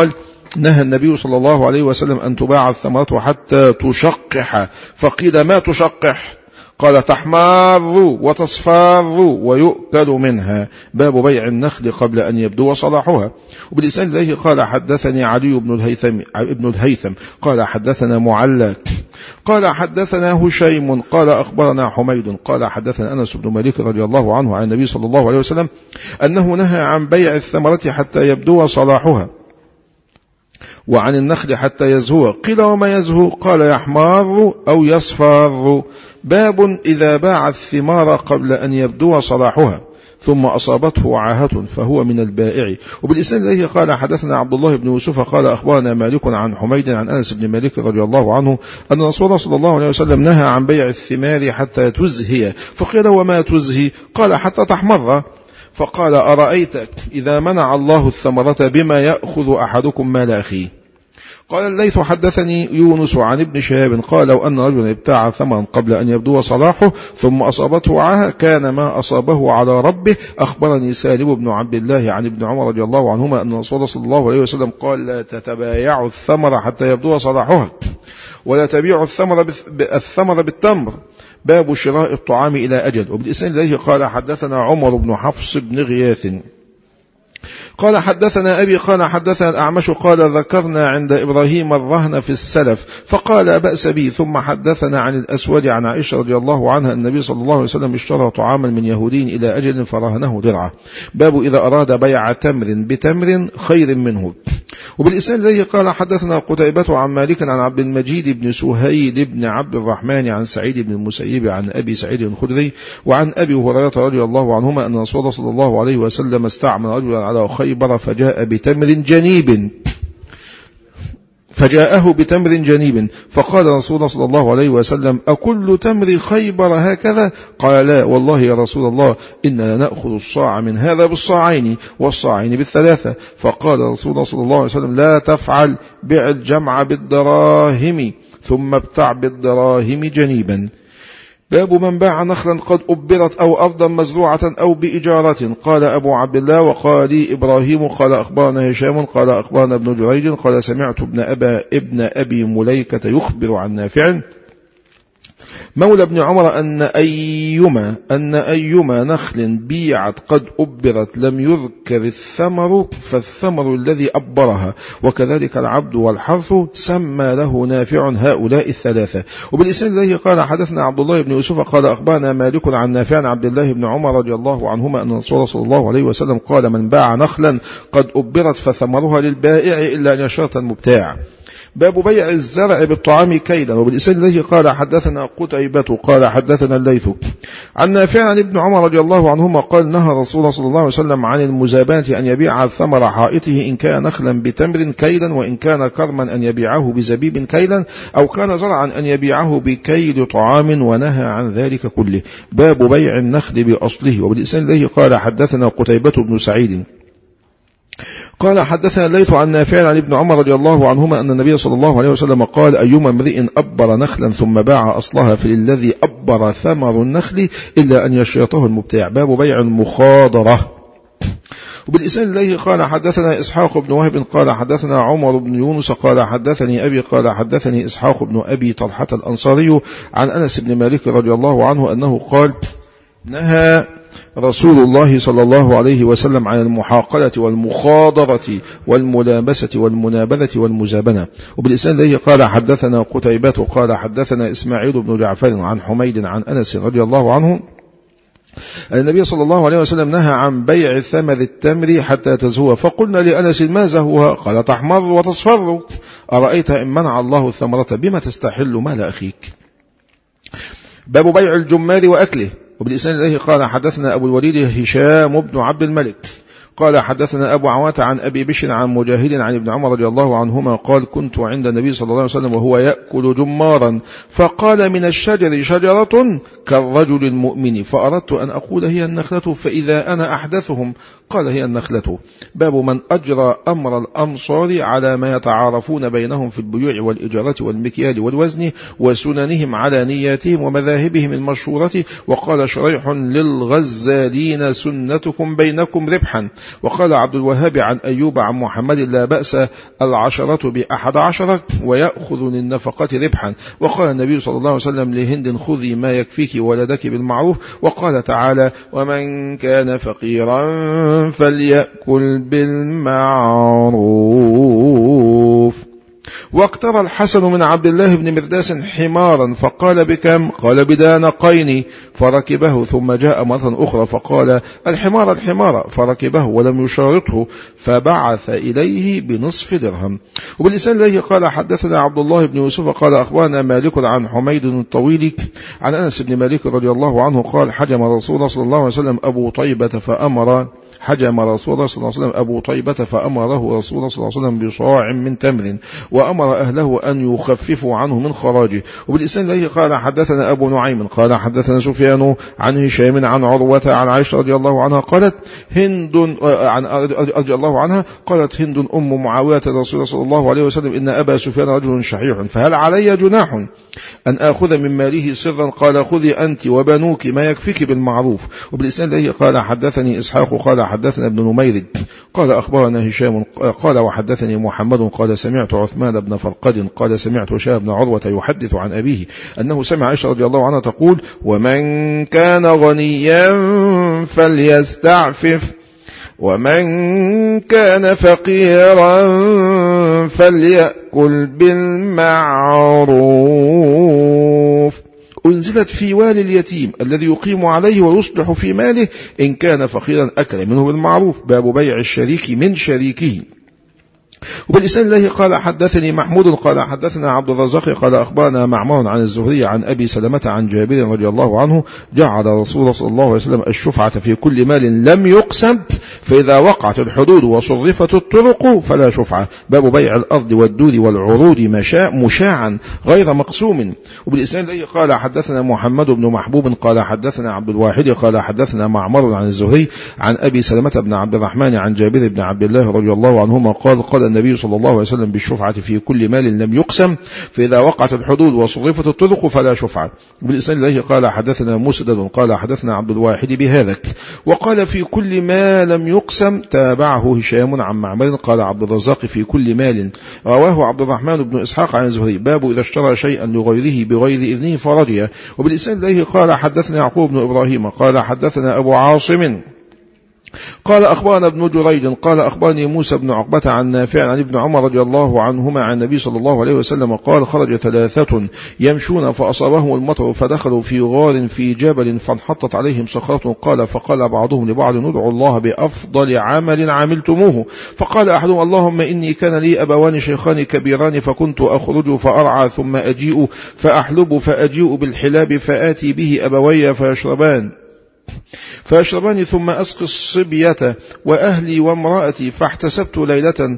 [SPEAKER 1] نهى النبي صلى الله عليه وسلم أن تباع الثمرة حتى تشقح، فقيل ما تشقح؟ قال تحمار وتصفار ويؤكل منها. باب بيع النخل قبل أن يبدو صلاحها. وبالإسناد إليه قال حدثني علي بن الهيثم ابن الهيثم قال حدثنا معلى قال حدثنا هشيم قال أخبرنا حميد قال حدثنا أنس بن مالك رضي الله عنه عن النبي صلى الله عليه وسلم أنه نهى عن بيع الثمرة حتى يبدو صلاحها، وعن النخل حتى يزهو. قيل وما يزهو؟ قال يحمار أو يصفر. باب إذا باع الثمار قبل أن يبدو صلاحها ثم أصابته عاهة فهو من البائع. وبالإسناد إليه قال حدثنا عبد الله بن يوسف قال أخبرنا مالك عن حميد عن أنس بن مالك رضي الله عنه أن رسول الله صلى الله عليه وسلم نهى عن بيع الثمار حتى تزهي. فقيل وما تزهي؟ قال حتى تحمر. فقال أرأيتك إذا منع الله الثمرة بما يأخذ أحدكم مال أخيه؟ قال الليث حدثني يونس عن ابن شهاب قال لو أن رجلا ابتاع ثمرا قبل أن يبدو صلاحه ثم أصابته عاهة كان ما أصابه على ربه. أخبرني سالم بن عبد الله عن ابن عمر رضي الله عنهما أن رسول الله صلى الله عليه وسلم قال لا تتبايعوا الثمر حتى يبدو صلاحها ولا تبيعوا الثمر الثمر بالتمر. باب شراء الطعام إلى أجل. وبالإسناد إليه قال حدثنا عمر بن حفص بن غياث قال حدثنا أبي قال حدثنا الأعمش قال ذكرنا عند إبراهيم الرهن في السلف فقال لا بأس به. ثم حدثنا عن الأسود عن عائشة رضي الله عنها النبي صلى الله عليه وسلم اشترى طعاما من يهودين إلى أجل فرهنه درعه. باب إذا أراد بيع تمر بتمر خير منه. وبالإسناد الذي قال حدثنا قتيبة عن مالك عن عبد المجيد بن سهيل بن عبد الرحمن عن سعيد بن المسيب عن أبي سعيد الخدري وعن أبي هريرة رضي الله عنهما أن رسول الله صلى الله عليه وسلم استعمل رجلا على خيبر فجاء بتمر جنيب فجاءه بتمر جنيب فقال رسول الله صلى الله عليه وسلم أكل تمر خيبر هكذا؟ قال لا والله يا رسول الله إننا نأخذ الصاع من هذا بالصاعين والصاعين بالثلاثة. فقال رسول الله صلى الله عليه وسلم لا تفعل، بع الجمع بالدراهم ثم ابتع بالدراهم جنيبا. باب من باع نخلا قد أبرت أو أرضا مزروعة أو بإجارة. قال أبو عبد الله وقال لي إبراهيم قال أخبرنا هشام قال أخبرنا ابن جريج قال سمعت ابن, أبا ابن أبي مليكة يخبر عن نافع مولى ابن عمر أن أيما, أن أيما نخل بيعت قد أبرت لم يذكر الثمر فالثمر الذي أبرها وكذلك العبد والحرث سمى له نافع هؤلاء الثلاثة. وبالإسناد الذي قال حدثنا عبد الله بن يوسف قال أخبرنا مالك عن نافع عن عبد الله بن عمر رضي الله عنهما أن رسول الله صلى الله عليه وسلم قال من باع نخلا قد أبرت فثمرها للبائع إلا أن يشترط المبتاع. باب بيع الزرع بالطعام كيلا. وبالإسناد الذي قال حدثنا قتيبة قال حدثنا الليث عن نافع عن ابن عمر رضي الله عنهما قال نهى رسول الله صلى الله عليه وسلم عن المزابنة أن يبيع ثمر حائطه إن كان نخلا بتمر كيلا وإن كان كرما أن يبيعه بزبيب كيلا أو كان زرعا أن يبيعه بكيل طعام ونهى عن ذلك كله. باب بيع النخل بأصله. وبالإسناد الذي قال حدثنا قتيبة بن سعيد قال حدثنا الليث عن نافع عن ابن عمر رضي الله عنهما أن النبي صلى الله عليه وسلم قال أيما امرئ أبر نخلا ثم باع أصلها فللذي أبر ثمر النخل إلا أن يشيطه المبتاع. باب بيع المخاضرة. وبالإسناد الذي قال حدثنا إسحاق بن وهب قال حدثنا عمر بن يونس قال حدثني أبي قال حدثني إسحاق بن أبي طلحة الأنصاري عن أنس بن مالك رضي الله عنه أنه قال نهى رسول الله صلى الله عليه وسلم عن المحاقلة والمخاضرة والملامسة والمنابذة والمزابنة. وبالإسناد الذي قال حدثنا قتيبة قال حدثنا إسماعيل بن جعفر عن حميد عن أنس رضي الله عنه النبي صلى الله عليه وسلم نهى عن بيع ثمر التمر حتى تزهو. فقلنا لأنس ما زهوها؟ قال تحمر وتصفر. أرأيت إن منع الله الثمرة بما تستحل مال أخيك. باب بيع الجماد وأكله. وبالإسناد الذي قال حدثنا أبو الوليد هشام بن عبد الملك قال حدثنا أبو عوات عن أبي بشر عن مجاهد عن ابن عمر رضي الله عنهما قال كنت عند النبي صلى الله عليه وسلم وهو يأكل جمارا فقال من الشجر شجرة كالرجل المؤمن فأردت أن أقول هي النخلة فإذا أنا أحدثهم قال هي النخلة. باب من أجرى أمر الأمصار على ما يتعارفون بينهم في البيوع والإجارة والمكيال والوزن وسننهم على نياتهم ومذاهبهم المشهورة. وقال شريح للغزالين سنتكم بينكم ربحا. وقال عبد الوهاب عن أيوب عن محمد لا بأس العشرة بأحد عشرة ويأخذ للنفقة ربحا. وقال النبي صلى الله عليه وسلم لهند خذي ما يكفيك ولدك بالمعروف. وقال تعالى ومن كان فقيرا فليأكل بالمعروف. واقترى الحسن من عبد الله بن مرداس حمارا فقال بكم؟ قال بدانقين، فركبه. ثم جاء مرة أخرى فقال الحمار الحمار، فركبه ولم يشارطه، فبعث إليه بنصف درهم. وبالإسناد إليه قال حدثنا عبد الله بن يوسف قال أخبرنا مالك عن حميد الطويل عن أنس بن مالك رضي الله عنه قال حجم رسول الله صلى الله عليه وسلم أبو طيبة فأمر حجم رسول الله صلى الله عليه وسلم أبو طيبة فأمره رسول الله صلى الله عليه وسلم بصاع من تمر، وأمر أهله أن يخففوا عنه من خراجه. وبالإسناد إليه قال حدثنا أبو نعيم قال حدثنا سفيان عن هشام عن عروة عن عائشة رضي الله عنها قالت هند عن رضي الله عنها قالت هند أم معاوية رسول الله صلى الله عليه وسلم إن أبا سفيان رجل شحيح فهل علي جناح أن آخذ من ماله سرا؟ قال خذي أنت وبنوك ما يكفيك بالمعروف. وبالإسناد إليه قال حدثني إسحاق قال حدثنا ابن نمير قال أخبرنا هشام قال وحدثني محمد قال سمعت عثمان بن فرقد قال سمعت هشام بن عروة يحدث عن أبيه أنه سمع عائشة رضي الله عنها تقول ومن كان غنيا فليستعفف ومن كان فقيرا فليأكل بالمعروف. أنزلت في والي اليتيم الذي يقيم عليه ويصلح في ماله إن كان فقيرا أكل منه بالمعروف. باب بيع الشريك من شريكه. وبالإسناد الله قال حدثني محمود قال حدثنا عبد الرزاق قال أخبرنا معمر عن الزهري عن أبي سلمة عن جابر رضي الله عنه جعل رسول الله صلى الله عليه وسلم الشفعة في كل مال لم يقسم فإذا وقعت الحدود وصرفت الطرق فلا شفعة. باب بيع الأرض والدود والعروض مشاعا غير مقسوم. وبالإسناد الله قال حدثنا محمد بن محبوب قال حدثنا عبد الواحد قال حدثنا معمر عن الزهري عن أبي سلمة بن عبد الرحمن عن جابر بن عبد الله رضي الله عنهما قال قال النبي صلى الله عليه وسلم بالشفعة في كل مال لم يقسم فإذا وقعت الحدود وصرفت الطرق فلا شفعة. بالإسناد إليه قال حدثنا مسدد قال حدثنا عبد الواحد بهذاك وقال في كل ما لم يقسم تابعه هشام عن معمر قال عبد الرزاق في كل مال رواه عبد الرحمن بن إسحاق عن الزهري. باب إذا اشترى شيئا لغيره بغير إذنه فرضي. وبالإسناد إليه قال حدثنا يعقوب بن إبراهيم قال حدثنا أبو عاصم قال أخبرنا ابن جريج قال أخبرني موسى بن عقبة عن نافع عن ابن عمر رضي الله عنهما عن النبي صلى الله عليه وسلم قال خرج ثلاثة يمشون فأصابهم المطر فدخلوا في غار في جبل فانحطت عليهم صخرة قال فقال بعضهم لبعض ندعو الله بأفضل عمل عملتموه. فقال أحدهم اللهم إني كان لي أبوان شيخان كبيران فكنت أخرج فأرعى ثم أجيء فأحلب فأجيء بالحلاب فآتي به أبوي فيشربان فأشربني ثم أسقي الصبية وأهلي وامرأتي فاحتسبت ليلة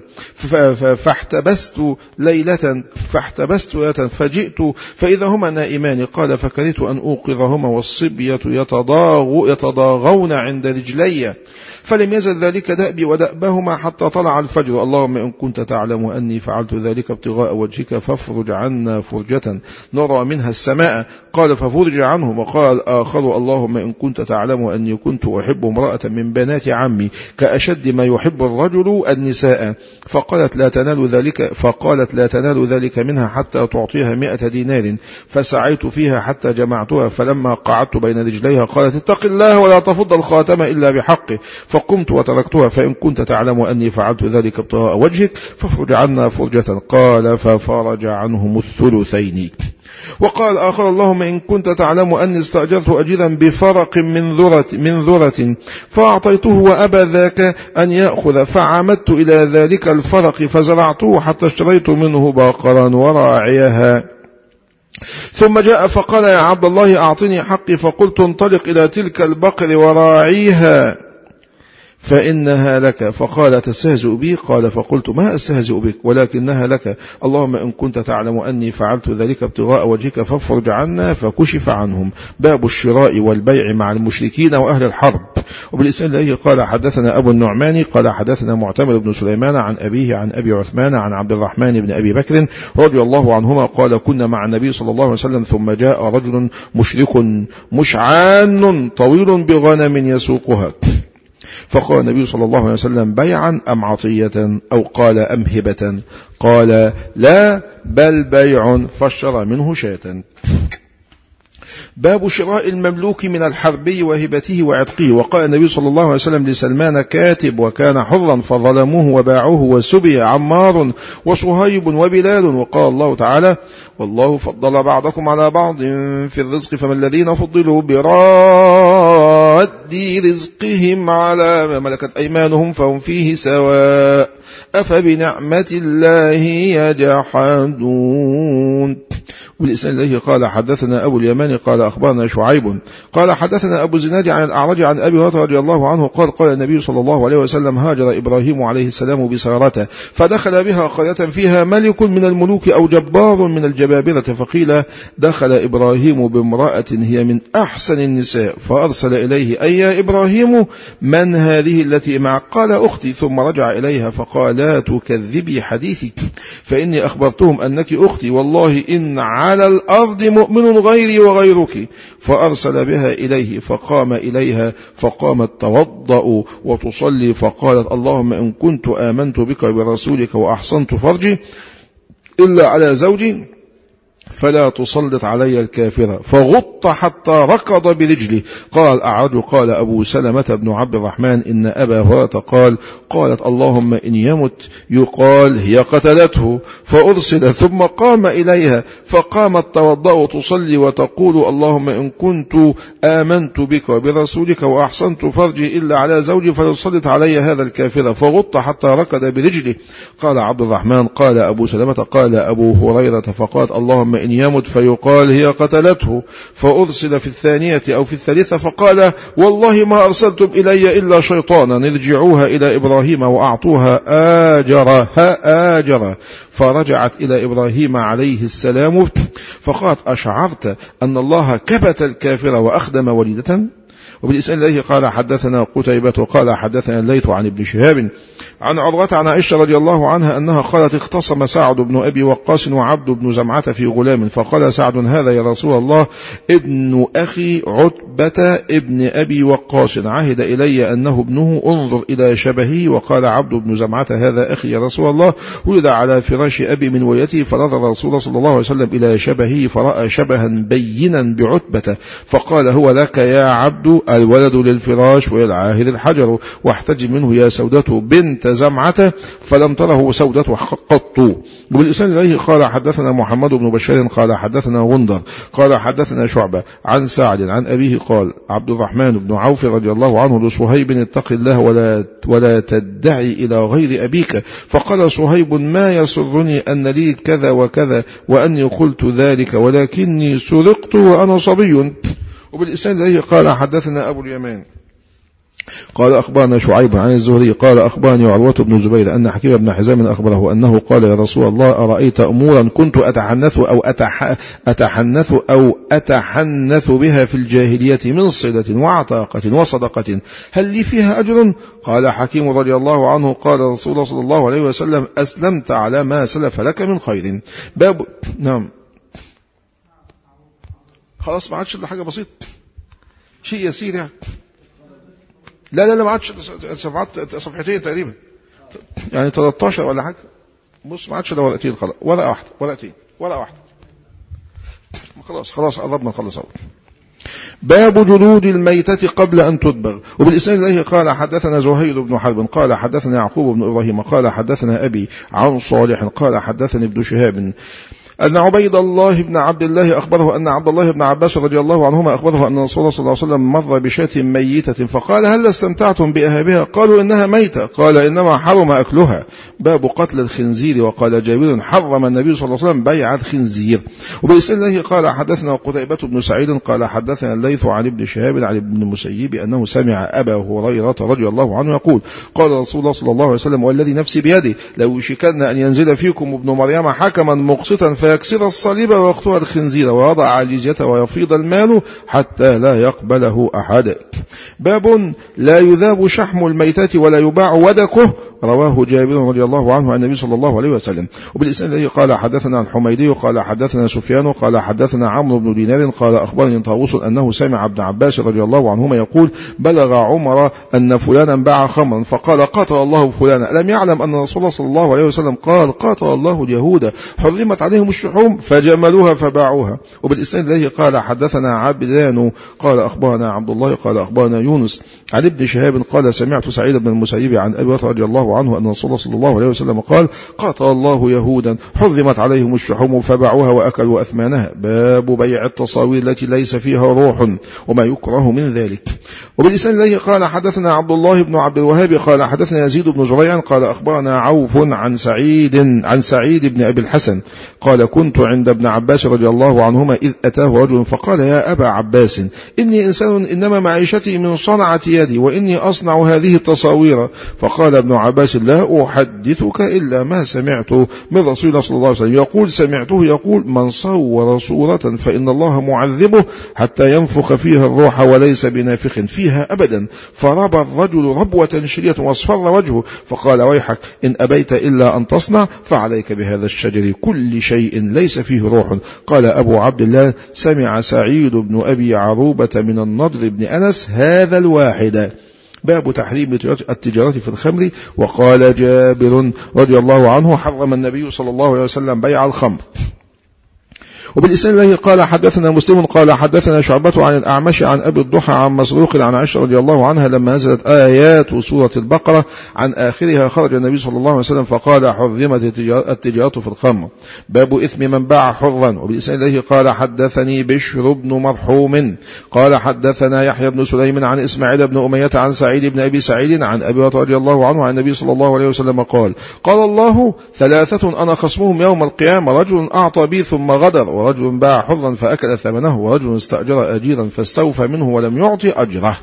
[SPEAKER 1] فاحتبست ليلة فاحتبست ليلة فجئت فإذا هما نائمان قال فكرهت أن أوقظهما والصبية يتضاغ يتضاغون عند رجلي فلم يزل ذلك دأبي ودأبهما حتى طلع الفجر. اللهم إن كنت تعلم أني فعلت ذلك ابتغاء وجهك فافرج عنا فرجة نرى منها السماء. قال ففرج عنهم. وقال آخر اللهم إن كنت تعلم أني كنت أحب امرأة من بنات عمي كأشد ما يحب الرجل النساء فقالت لا تنال ذلك فقالت لا تنال ذلك منها حتى تعطيها مئة دينار فسعيت فيها حتى جمعتها فلما قعدت بين رجليها قالت اتق الله ولا تفض الخاتم إلا بحقه فقمت وتركتها فإن كنت تعلم أني فعلت ذلك ابتغاء وجهك فافرج عنا فرجة. قال ففرج عنهم الثلثين. وقال آخر اللهم إن كنت تعلم أني استأجرت أجيرا بفرق من ذرة, من ذرة فأعطيته وأبى ذاك أن يأخذ فعمدت إلى ذلك الفرق فزرعته حتى اشتريت منه بقرا وراعيها ثم جاء فقال يا عبد الله أعطني حقي فقلت انطلق إلى تلك البقر وراعيها فإنها لك. فقال تستهزئ بي؟ قال فقلت ما أستهزئ بك ولكنها لك. اللهم إن كنت تعلم أني فعلت ذلك ابتغاء وجهك فافرج عنا فكشف عنهم. باب الشراء والبيع مع المشركين وأهل الحرب. وبالإسناد الذي قال حدثنا أبو النعمان قال حدثنا معتمر بن سليمان عن أبيه عن أبي عثمان عن عبد الرحمن بن أبي بكر رضي الله عنهما قال كنا مع النبي صلى الله عليه وسلم ثم جاء رجل مشرك مشعان طويل بغنم يسوقها فقال النبي صلى الله عليه وسلم بيعا أم عطية أو قال أم هبة؟ قال لا بل بيع، فاشترى منه شاة. باب شراء المملوك من الحربي وهبته وعتقه. وقال النبي صلى الله عليه وسلم لسلمان كاتب وكان حرا فظلموه وباعوه وسبي عمار وصهيب وبلال. وقال الله تعالى والله فضل بعضكم على بعض في الرزق فما الذين فضلوا براد رزقهم على ما ملكت أيمانهم فهم فيه سواء أفبنعمة الله يجحدون. والإسناد إليه قال حدثنا أبو اليمان قال أخبرنا شعيب قال حدثنا أبو الزناد عن الأعرج عن أبي هريرة رضي الله عنه قال قال النبي صلى الله عليه وسلم هاجر إبراهيم عليه السلام بسارته فدخل بها قرية فيها ملك من الملوك أو جبار من الجبابرة، فقيل دخل إبراهيم بامرأة هي من أحسن النساء، فأرسل إليه أي يا إبراهيم من هذه التي معك؟ قال أختي، ثم رجع إليها فقال لا تكذبي حديثك فإني أخبرتهم أنك أختي، والله إن على الأرض مؤمن غيري وغيرك. فأرسل بها إليه فقام إليها فقامت توضأ وتصلي فقالت اللهم إن كنت آمنت بك برسولك وأحصنت فرجي إلا على زوجي فلا تسلط علي الكافرة، فغط حتى ركض برجله. قال أعرج قال أبو سلمة بن عبد الرحمن إن أبا هريرة قال قالت اللهم إن يمت يقال هي قتلته، فأرسل ثم قام إليها فقامت توضأ تصلي وتقول اللهم إن كنت آمنت بك وبرسولك وأحسنت فرجي إلا على زوجي فلا تسلط علي هذا الكافرة، فغط حتى ركض برجله. قال عبد الرحمن قال أبو سلمة قال أبو هريرة فقالت اللهم إن يمت فيقال هي قتلته، فأرسل في الثانية أو في الثالثة فقال والله ما أرسلتم إلي إلا شيطانا ارجعوها إلى إبراهيم وأعطوها آجرها آجرا. فرجعت إلى إبراهيم عليه السلام فقالت أشعرت أن الله كبت الكافر وأخدم وليدة؟ وبالإسئلة إليه قال حدثنا قتيبة قال حدثنا الليث عن ابن شهاب عن عروة عن عائشة رضي الله عنها أنها قالت اختصم سعد بن أبي وقاص وعبد بن زمعة في غلام، فقال سعد هذا يا رسول الله ابن أخي عتبة ابن أبي وقاص عهد إلي أنه ابنه انظر إلى شبهه. وقال عبد بن زمعة هذا أخي يا رسول الله ولد على فراش أبي من وليته، فنظر رسول الله صلى الله عليه وسلم إلى شبهه فرأى شبها بينا بعتبة فقال هو لك يا عبد الولد للفراش وللعاهد الحجر، واحتج منه يا سودة بنت زمعة فلم تره سودة قط. وبالإسناد إليه قال حدثنا محمد بن بشار قال حدثنا غندر قال حدثنا شعبة عن سعد عن أبيه قال عبد الرحمن بن عوف رضي الله عنه لصهيب اتق الله ولا ولا تدعي إلى غير أبيك، فقال صهيب ما يسرني أن لي كذا وكذا وأني قلت ذلك ولكني سرقت وأنا صبي. وبالإسناد إليه قال حدثنا أبو اليمان قال أخبرنا شعيب عن الزهري قال أخبرني عروة بن زبير أن حكيم بن حزام أخبره أنه قال يا رسول الله أرأيت أمورا كنت أتحنث أو أتح أتحنث أو أتحنث بها في الجاهلية من صلة وعتاقة وصدقة هل لي فيها أجر؟ قال حكيم رضي الله عنه قال رسول الله صلى الله عليه وسلم أسلمت على ما سلف لك من خير. باب نعم خلاص ما عادش إلا حاجة بسيطة شيء يسير يعني. لا لا لا ما عادش صفحات صفحتين تقريبا يعني ثلاثة عشر ولا حاجة. بص ما عادش الا ورقتين خلاص ورقة واحدة ورقتين ورقة واحدة خلاص خلاص قربنا نخلص اهو. باب جلود الميتة قبل أن تدبغ. وبالإسناد إليه قال حدثنا زهير بن حرب قال حدثنا يعقوب بن إبراهيم قال حدثنا أبي عن صالح قال حدثني ابن شهاب أن عبيد الله بن عبد الله أخبره أن عبد الله بن عباس رضي الله عنهما أخبره أن رسول الله صلى الله عليه وسلم مر بشاة ميتة فقال هل استمتعتم بأهابها؟ قالوا إنها ميتة قال إنما حرم أكلها. باب قتل الخنزير. وقال جابر حرم النبي صلى الله عليه وسلم بيع الخنزير. وبإسناد الله قال حدثنا قتيبة بن سعيد قال حدثنا الليث عن ابن شهاب عن ابن المسيب أنه سمع أبا هريرة رضي الله عنه يقول قال رسول الله صلى الله عليه وسلم والذي نفسي بيده لو يشكن أن ينزل فيكم ابن مريم حكما مقسطا فيكسر الصليب ويقطع الخنزير ويضع الجزية ويفيض المال حتى لا يقبله أحد. باب لا يذاب شحم الميتة ولا يباع ودكه رواه جابر رضي الله عنه عن النبي صلى الله عليه وسلم. وبالإسناد الذي قال حدثنا الحميدي قال حدثنا سفيان قال حدثنا عمرو بن دينار قال أخبرني طاووس أنه سمع ابن عباس رضي الله عنهما يقول بلغ عمر أن فلانا باع خمرا فقال قاتل الله فلانا، لم يعلم أن رسول الله صلى الله عليه وسلم قال قاتل الله اليهود حرمت عليهم الشحوم فجملوها فباعوها. وبالإسناد الذي قال حدثنا عبدان قال أخبرنا عبد الله قال أخبرنا يونس عن ابن شهاب قال سمعت سعيد بن المسيب عن أبي هريرة رضي الله عنه أن رسول الله صلى الله عليه وسلم قال قاتل الله يهودا حرمت عليهم الشحوم فباعوها وأكلوا أثمانها. باب بيع التصاوير التي ليس فيها روح وما يكره من ذلك. وبالإسناد الذي قال حدثنا عبد الله بن عبد الوهاب قال حدثنا يزيد بن زريع قال أخبرنا عوف عن سعيد عن سعيد بن أبي الحسن قال كنت عند ابن عباس رضي الله عنهما إذ أتاه رجل فقال يا أبا عباس إني إنسان إنما معيشتي من صنعة يدي وإني أصنع هذه التصاوير. فقال ابن عباس لا أحدثك إلا ما سمعت من رسول الله صلى الله عليه وسلم يقول سمعته يقول من صور صورة فإن الله معذبه حتى ينفخ فيها الروح وليس بنافخ فيها أبدا. فربى الرجل ربوة شديدة واصفر وجهه فقال ويحك إن أبيت إلا أن تصنع فعليك بهذا الشجر كل شيء ليس فيه روح. قال أبو عبد الله سمع سعيد بن أبي عروبة من النضر بن أنس هذا الواحد. باب تحريم التجارة في الخمر. وقال جابر رضي الله عنه حرم النبي صلى الله عليه وسلم بيع الخمر. وبالإسناد الذي قال حدثنا مسلم قال حدثنا شعبة عن الأعمش عن أبي الضحى عن مسروق عن عائشة رضي الله عنها لما نزلت آيات سورة البقرة عن آخرها خرج النبي صلى الله عليه وسلم فقال حرمت التجارة في الخمر. باب إثم من باع حرا. وبالإسناد الذي قال حدثني بشر بن مرحوم قال حدثنا يحيى بن سليم عن إسماعيل بن أمية عن سعيد بن أبي سعيد عن أبي هريرة رضي الله عنه عن النبي صلى الله عليه وسلم قال قال الله ثلاثة أنا خصمهم يوم القيامة رجل أعطى بي ثم غدر ورجل باع حرا فأكل ثمنه ورجل استأجر أجيرا فاستوفى منه ولم يعطي أجره.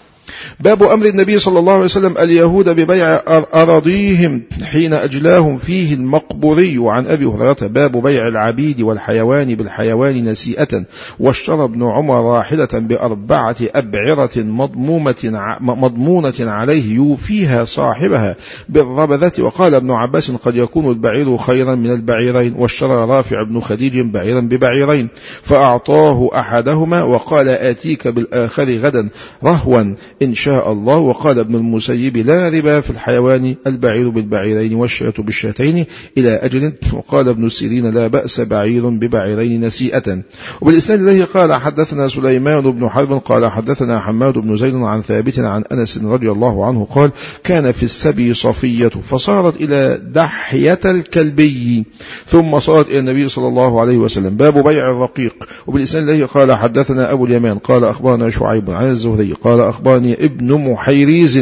[SPEAKER 1] باب أمر النبي صلى الله عليه وسلم اليهود ببيع أراضيهم حين أجلاهم فيه المقبوري. عن أبي هريرة باب بيع العبيد والحيوان بالحيوان نسيئة. واشترى ابن عمر راحلة بأربعة أبعرة مضمومة, مضمونة عليه يوفيها صاحبها بالربذة. وقال ابن عباس قد يكون البعير خيرا من البعيرين. واشترى رافع بن خديج بعيرا ببعيرين فأعطاه أحدهما وقال آتيك بالآخر غدا رهوا إن شاء الله. وقال ابن المسيب لا ربا في الحيوان البعير بالبعيرين والشاة بالشاتين إلى أجل. وقال ابن سيرين لا بأس بعير ببعيرين نسيئة. وبالإسناد الذي قال حدثنا سليمان بن حرب قال حدثنا حماد بن زيد عن ثابت عن أنس رضي الله عنه قال كان في السبي صفية فصارت إلى دحية الكلبي ثم صارت إلى النبي صلى الله عليه وسلم. باب بيع الرقيق. وبالإسناد الذي قال حدثنا أبو اليمان قال أخبرنا شعيب عن الزهري قال أخبرني ابن محيريز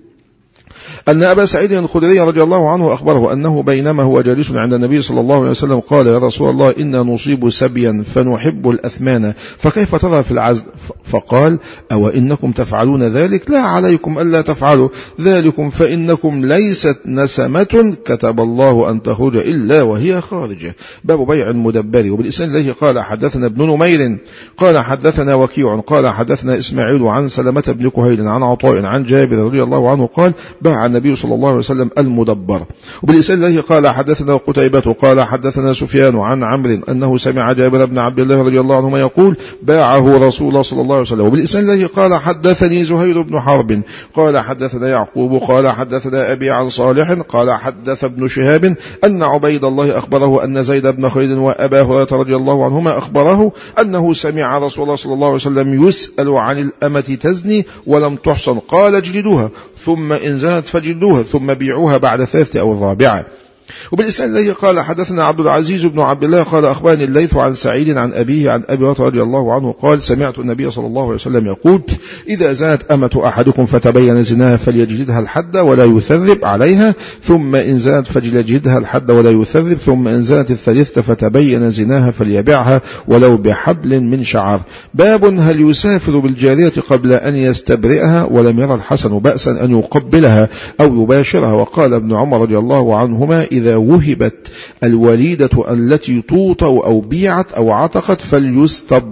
[SPEAKER 1] أن أبا سعيد الخدري رضي الله عنه أخبره أنه بينما هو جالس عند النبي صلى الله عليه وسلم قال يا رسول الله إنا نصيب سبيا فنحب الأثمان فكيف ترى في العزل؟ فقال أو إنكم تفعلون ذلك؟ لا عليكم ألا تفعلوا ذلكم فإنكم ليست نسمة كتب الله أن تخرج إلا وهي خارجة. باب بيع المدبر. وبالإسناد الذي قال حدثنا ابن نمير قال حدثنا وكيع قال حدثنا إسماعيل عن سلمة بن كهيل عن عطاء عن جابر رضي الله عنه قال باع النبي صلى الله عليه وسلم المدبر. وبالإسناد الذي قال حدثنا قتيبة قال حدثنا سفيان عن عمرو أنه سمع جابر بن عبد الله رضي الله عنهما يقول باعه رسول الله صلى الله عليه وسلم. وبالإسناد الذي قال حدثني زهير بن حرب قال حدثنا يعقوب قال حدثنا أبي عن صالح قال حدث ابن شهاب أن عبيد الله أخبره أن زيد بن خالد وأبا هريرة رضي الله عنهما أخبره أنه سمع رسول الله صلى الله عليه وسلم يسأل عن الأمة تزني ولم تحصن قال اجلدوها ثم إن زنت فجلدوها ثم بيعوها بعد ثالثة أو الرابعة. وبالإسناد الذي قال حدثنا عبد العزيز بن عبد الله قال أخبرني الليث عن سعيد عن أبيه عن أبي هريرة رضي الله عنه قال سمعت النبي صلى الله عليه وسلم يقول إذا زنت أمة أحدكم فتبين زناها فليجلدها الحد ولا يثرب عليها ثم إن زنت فليجلدها الحد ولا يثرب ثم إن زنت الثالثة فتبين زناها فليبيعها ولو بحبل من شعر. باب هل يسافر بالجارية قبل أن يستبرئها ولم يرى الحسن بأسا أن يقبلها أو يباشرها. وقال ابن عمر رضي الله عنهما إذا وهبت الوليدة التي توطأ أو بيعت أو عتقت فليستبرأ.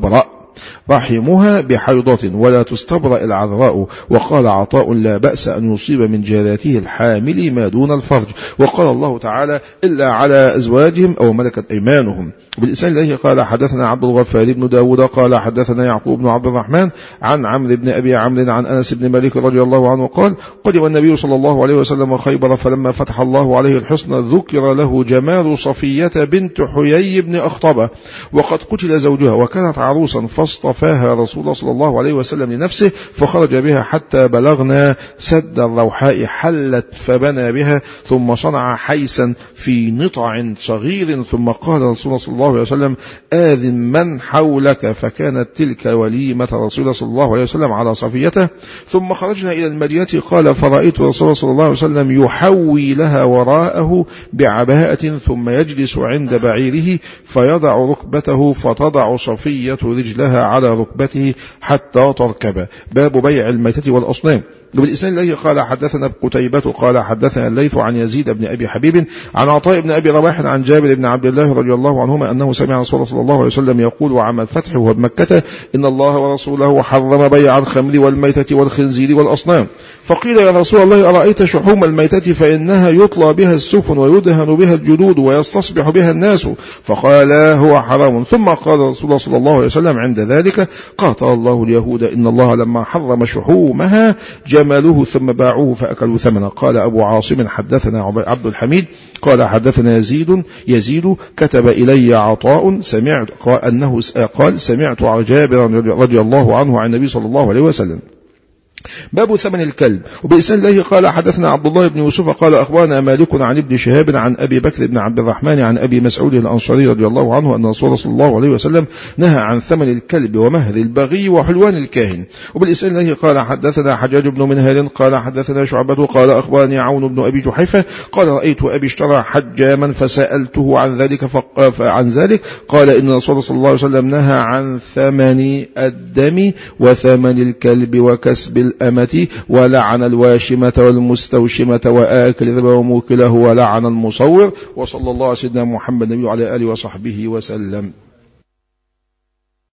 [SPEAKER 1] رحمها بحيضة ولا تستبرأ العذراء. وقال عطاء لا بأس أن يصيب من جاريته الحامل ما دون الفرج. وقال الله تعالى إلا على أزواجهم أو ملكت أيمانهم. بالإسناد إليه قال حدثنا عبد الغفار بن داود قال حدثنا يعقوب بن عبد الرحمن عن عمرو بن أبي عمرو عن أنس بن مالك رضي الله عنه قال قدم النبي صلى الله عليه وسلم خيبر فلما فتح الله عليه الحسن ذكر له جمال صفية بنت حيي بن أخطبة وقد قتل زوجها وكانت عروسا فاصطفاها رسول الله صلى الله عليه وسلم لنفسه فخرج بها حتى بلغنا سد الروحاء حلت فبنى بها ثم صنع حيسا في نطع صغير ثم قال رسول الله صلى الله عليه وسلم آذن من حولك فكانت تلك وليمة رسول الله صلى الله عليه وسلم على صفيته. ثم خرجنا إلى المدينة قال فرأيت رسول الله صلى الله عليه وسلم يحوي لها وراءه بعباءة ثم يجلس عند بعيره فيضع ركبته فتضع صفية رجلها على ركبته حتى تركب. باب بيع الميتة والأصنام. بالإسناد الذي قال حدثنا قتيبة قال حدثنا الليث عن يزيد بن أبي حبيب عن عطاء بن أبي رواح عن جابر بن عبد الله رضي الله عنهما أنه سمع رسول الله صلى الله عليه وسلم يقول وعام الفتح وهو بمكة إن الله ورسوله حرم بيع الخمر والميتة والخنزير والأصنام. فقيل يا رسول الله أرأيت شحوم الميتة فإنها يطلى بها السفن ويدهن بها الجلود ويستصبح بها الناس فقال هو حرام. ثم قال رسول الله صلى الله عليه وسلم عند ذلك قاتل الله اليهود إن الله لما حرم شحومها جملوه ثم باعوه فأكلوا ثمنه. قال أبو عاصم حدثنا عبد الحميد قال حدثنا يزيد يزيد كتب إلي عطاء سمعت قال أنه قال سمعت جابر رضي الله عنه عن النبي صلى الله عليه وسلم. باب ثمن الكلب. وبإسناد الله قال حدثنا عبد الله بن يوسف قال أخبرنا مالك عن ابن شهاب عن أبي بكر بن عبد الرحمن عن أبي مسعود الأنصاري رضي الله عنه أن رسول الله صلى الله عليه وسلم نهى عن ثمن الكلب ومهر البغي وحلوان الكاهن. وبالإسناد الله قال حدثنا حجاج بن منهل قال حدثنا شعبة قال أخبرني عون بن أبي جحيفة قال رأيت أبي اشترى حجاما فسألته عن ذلك عن ذلك قال إن رسول الله صلى الله عليه وسلم نهى عن ثمن الدم وثمن الكلب وكسب الأمة ولعن الواشمة والمستوشمة وآكل الربا وموكله ولعن المصور. وصلى الله على سيدنا محمد النبي وعلى آله وصحبه وسلم.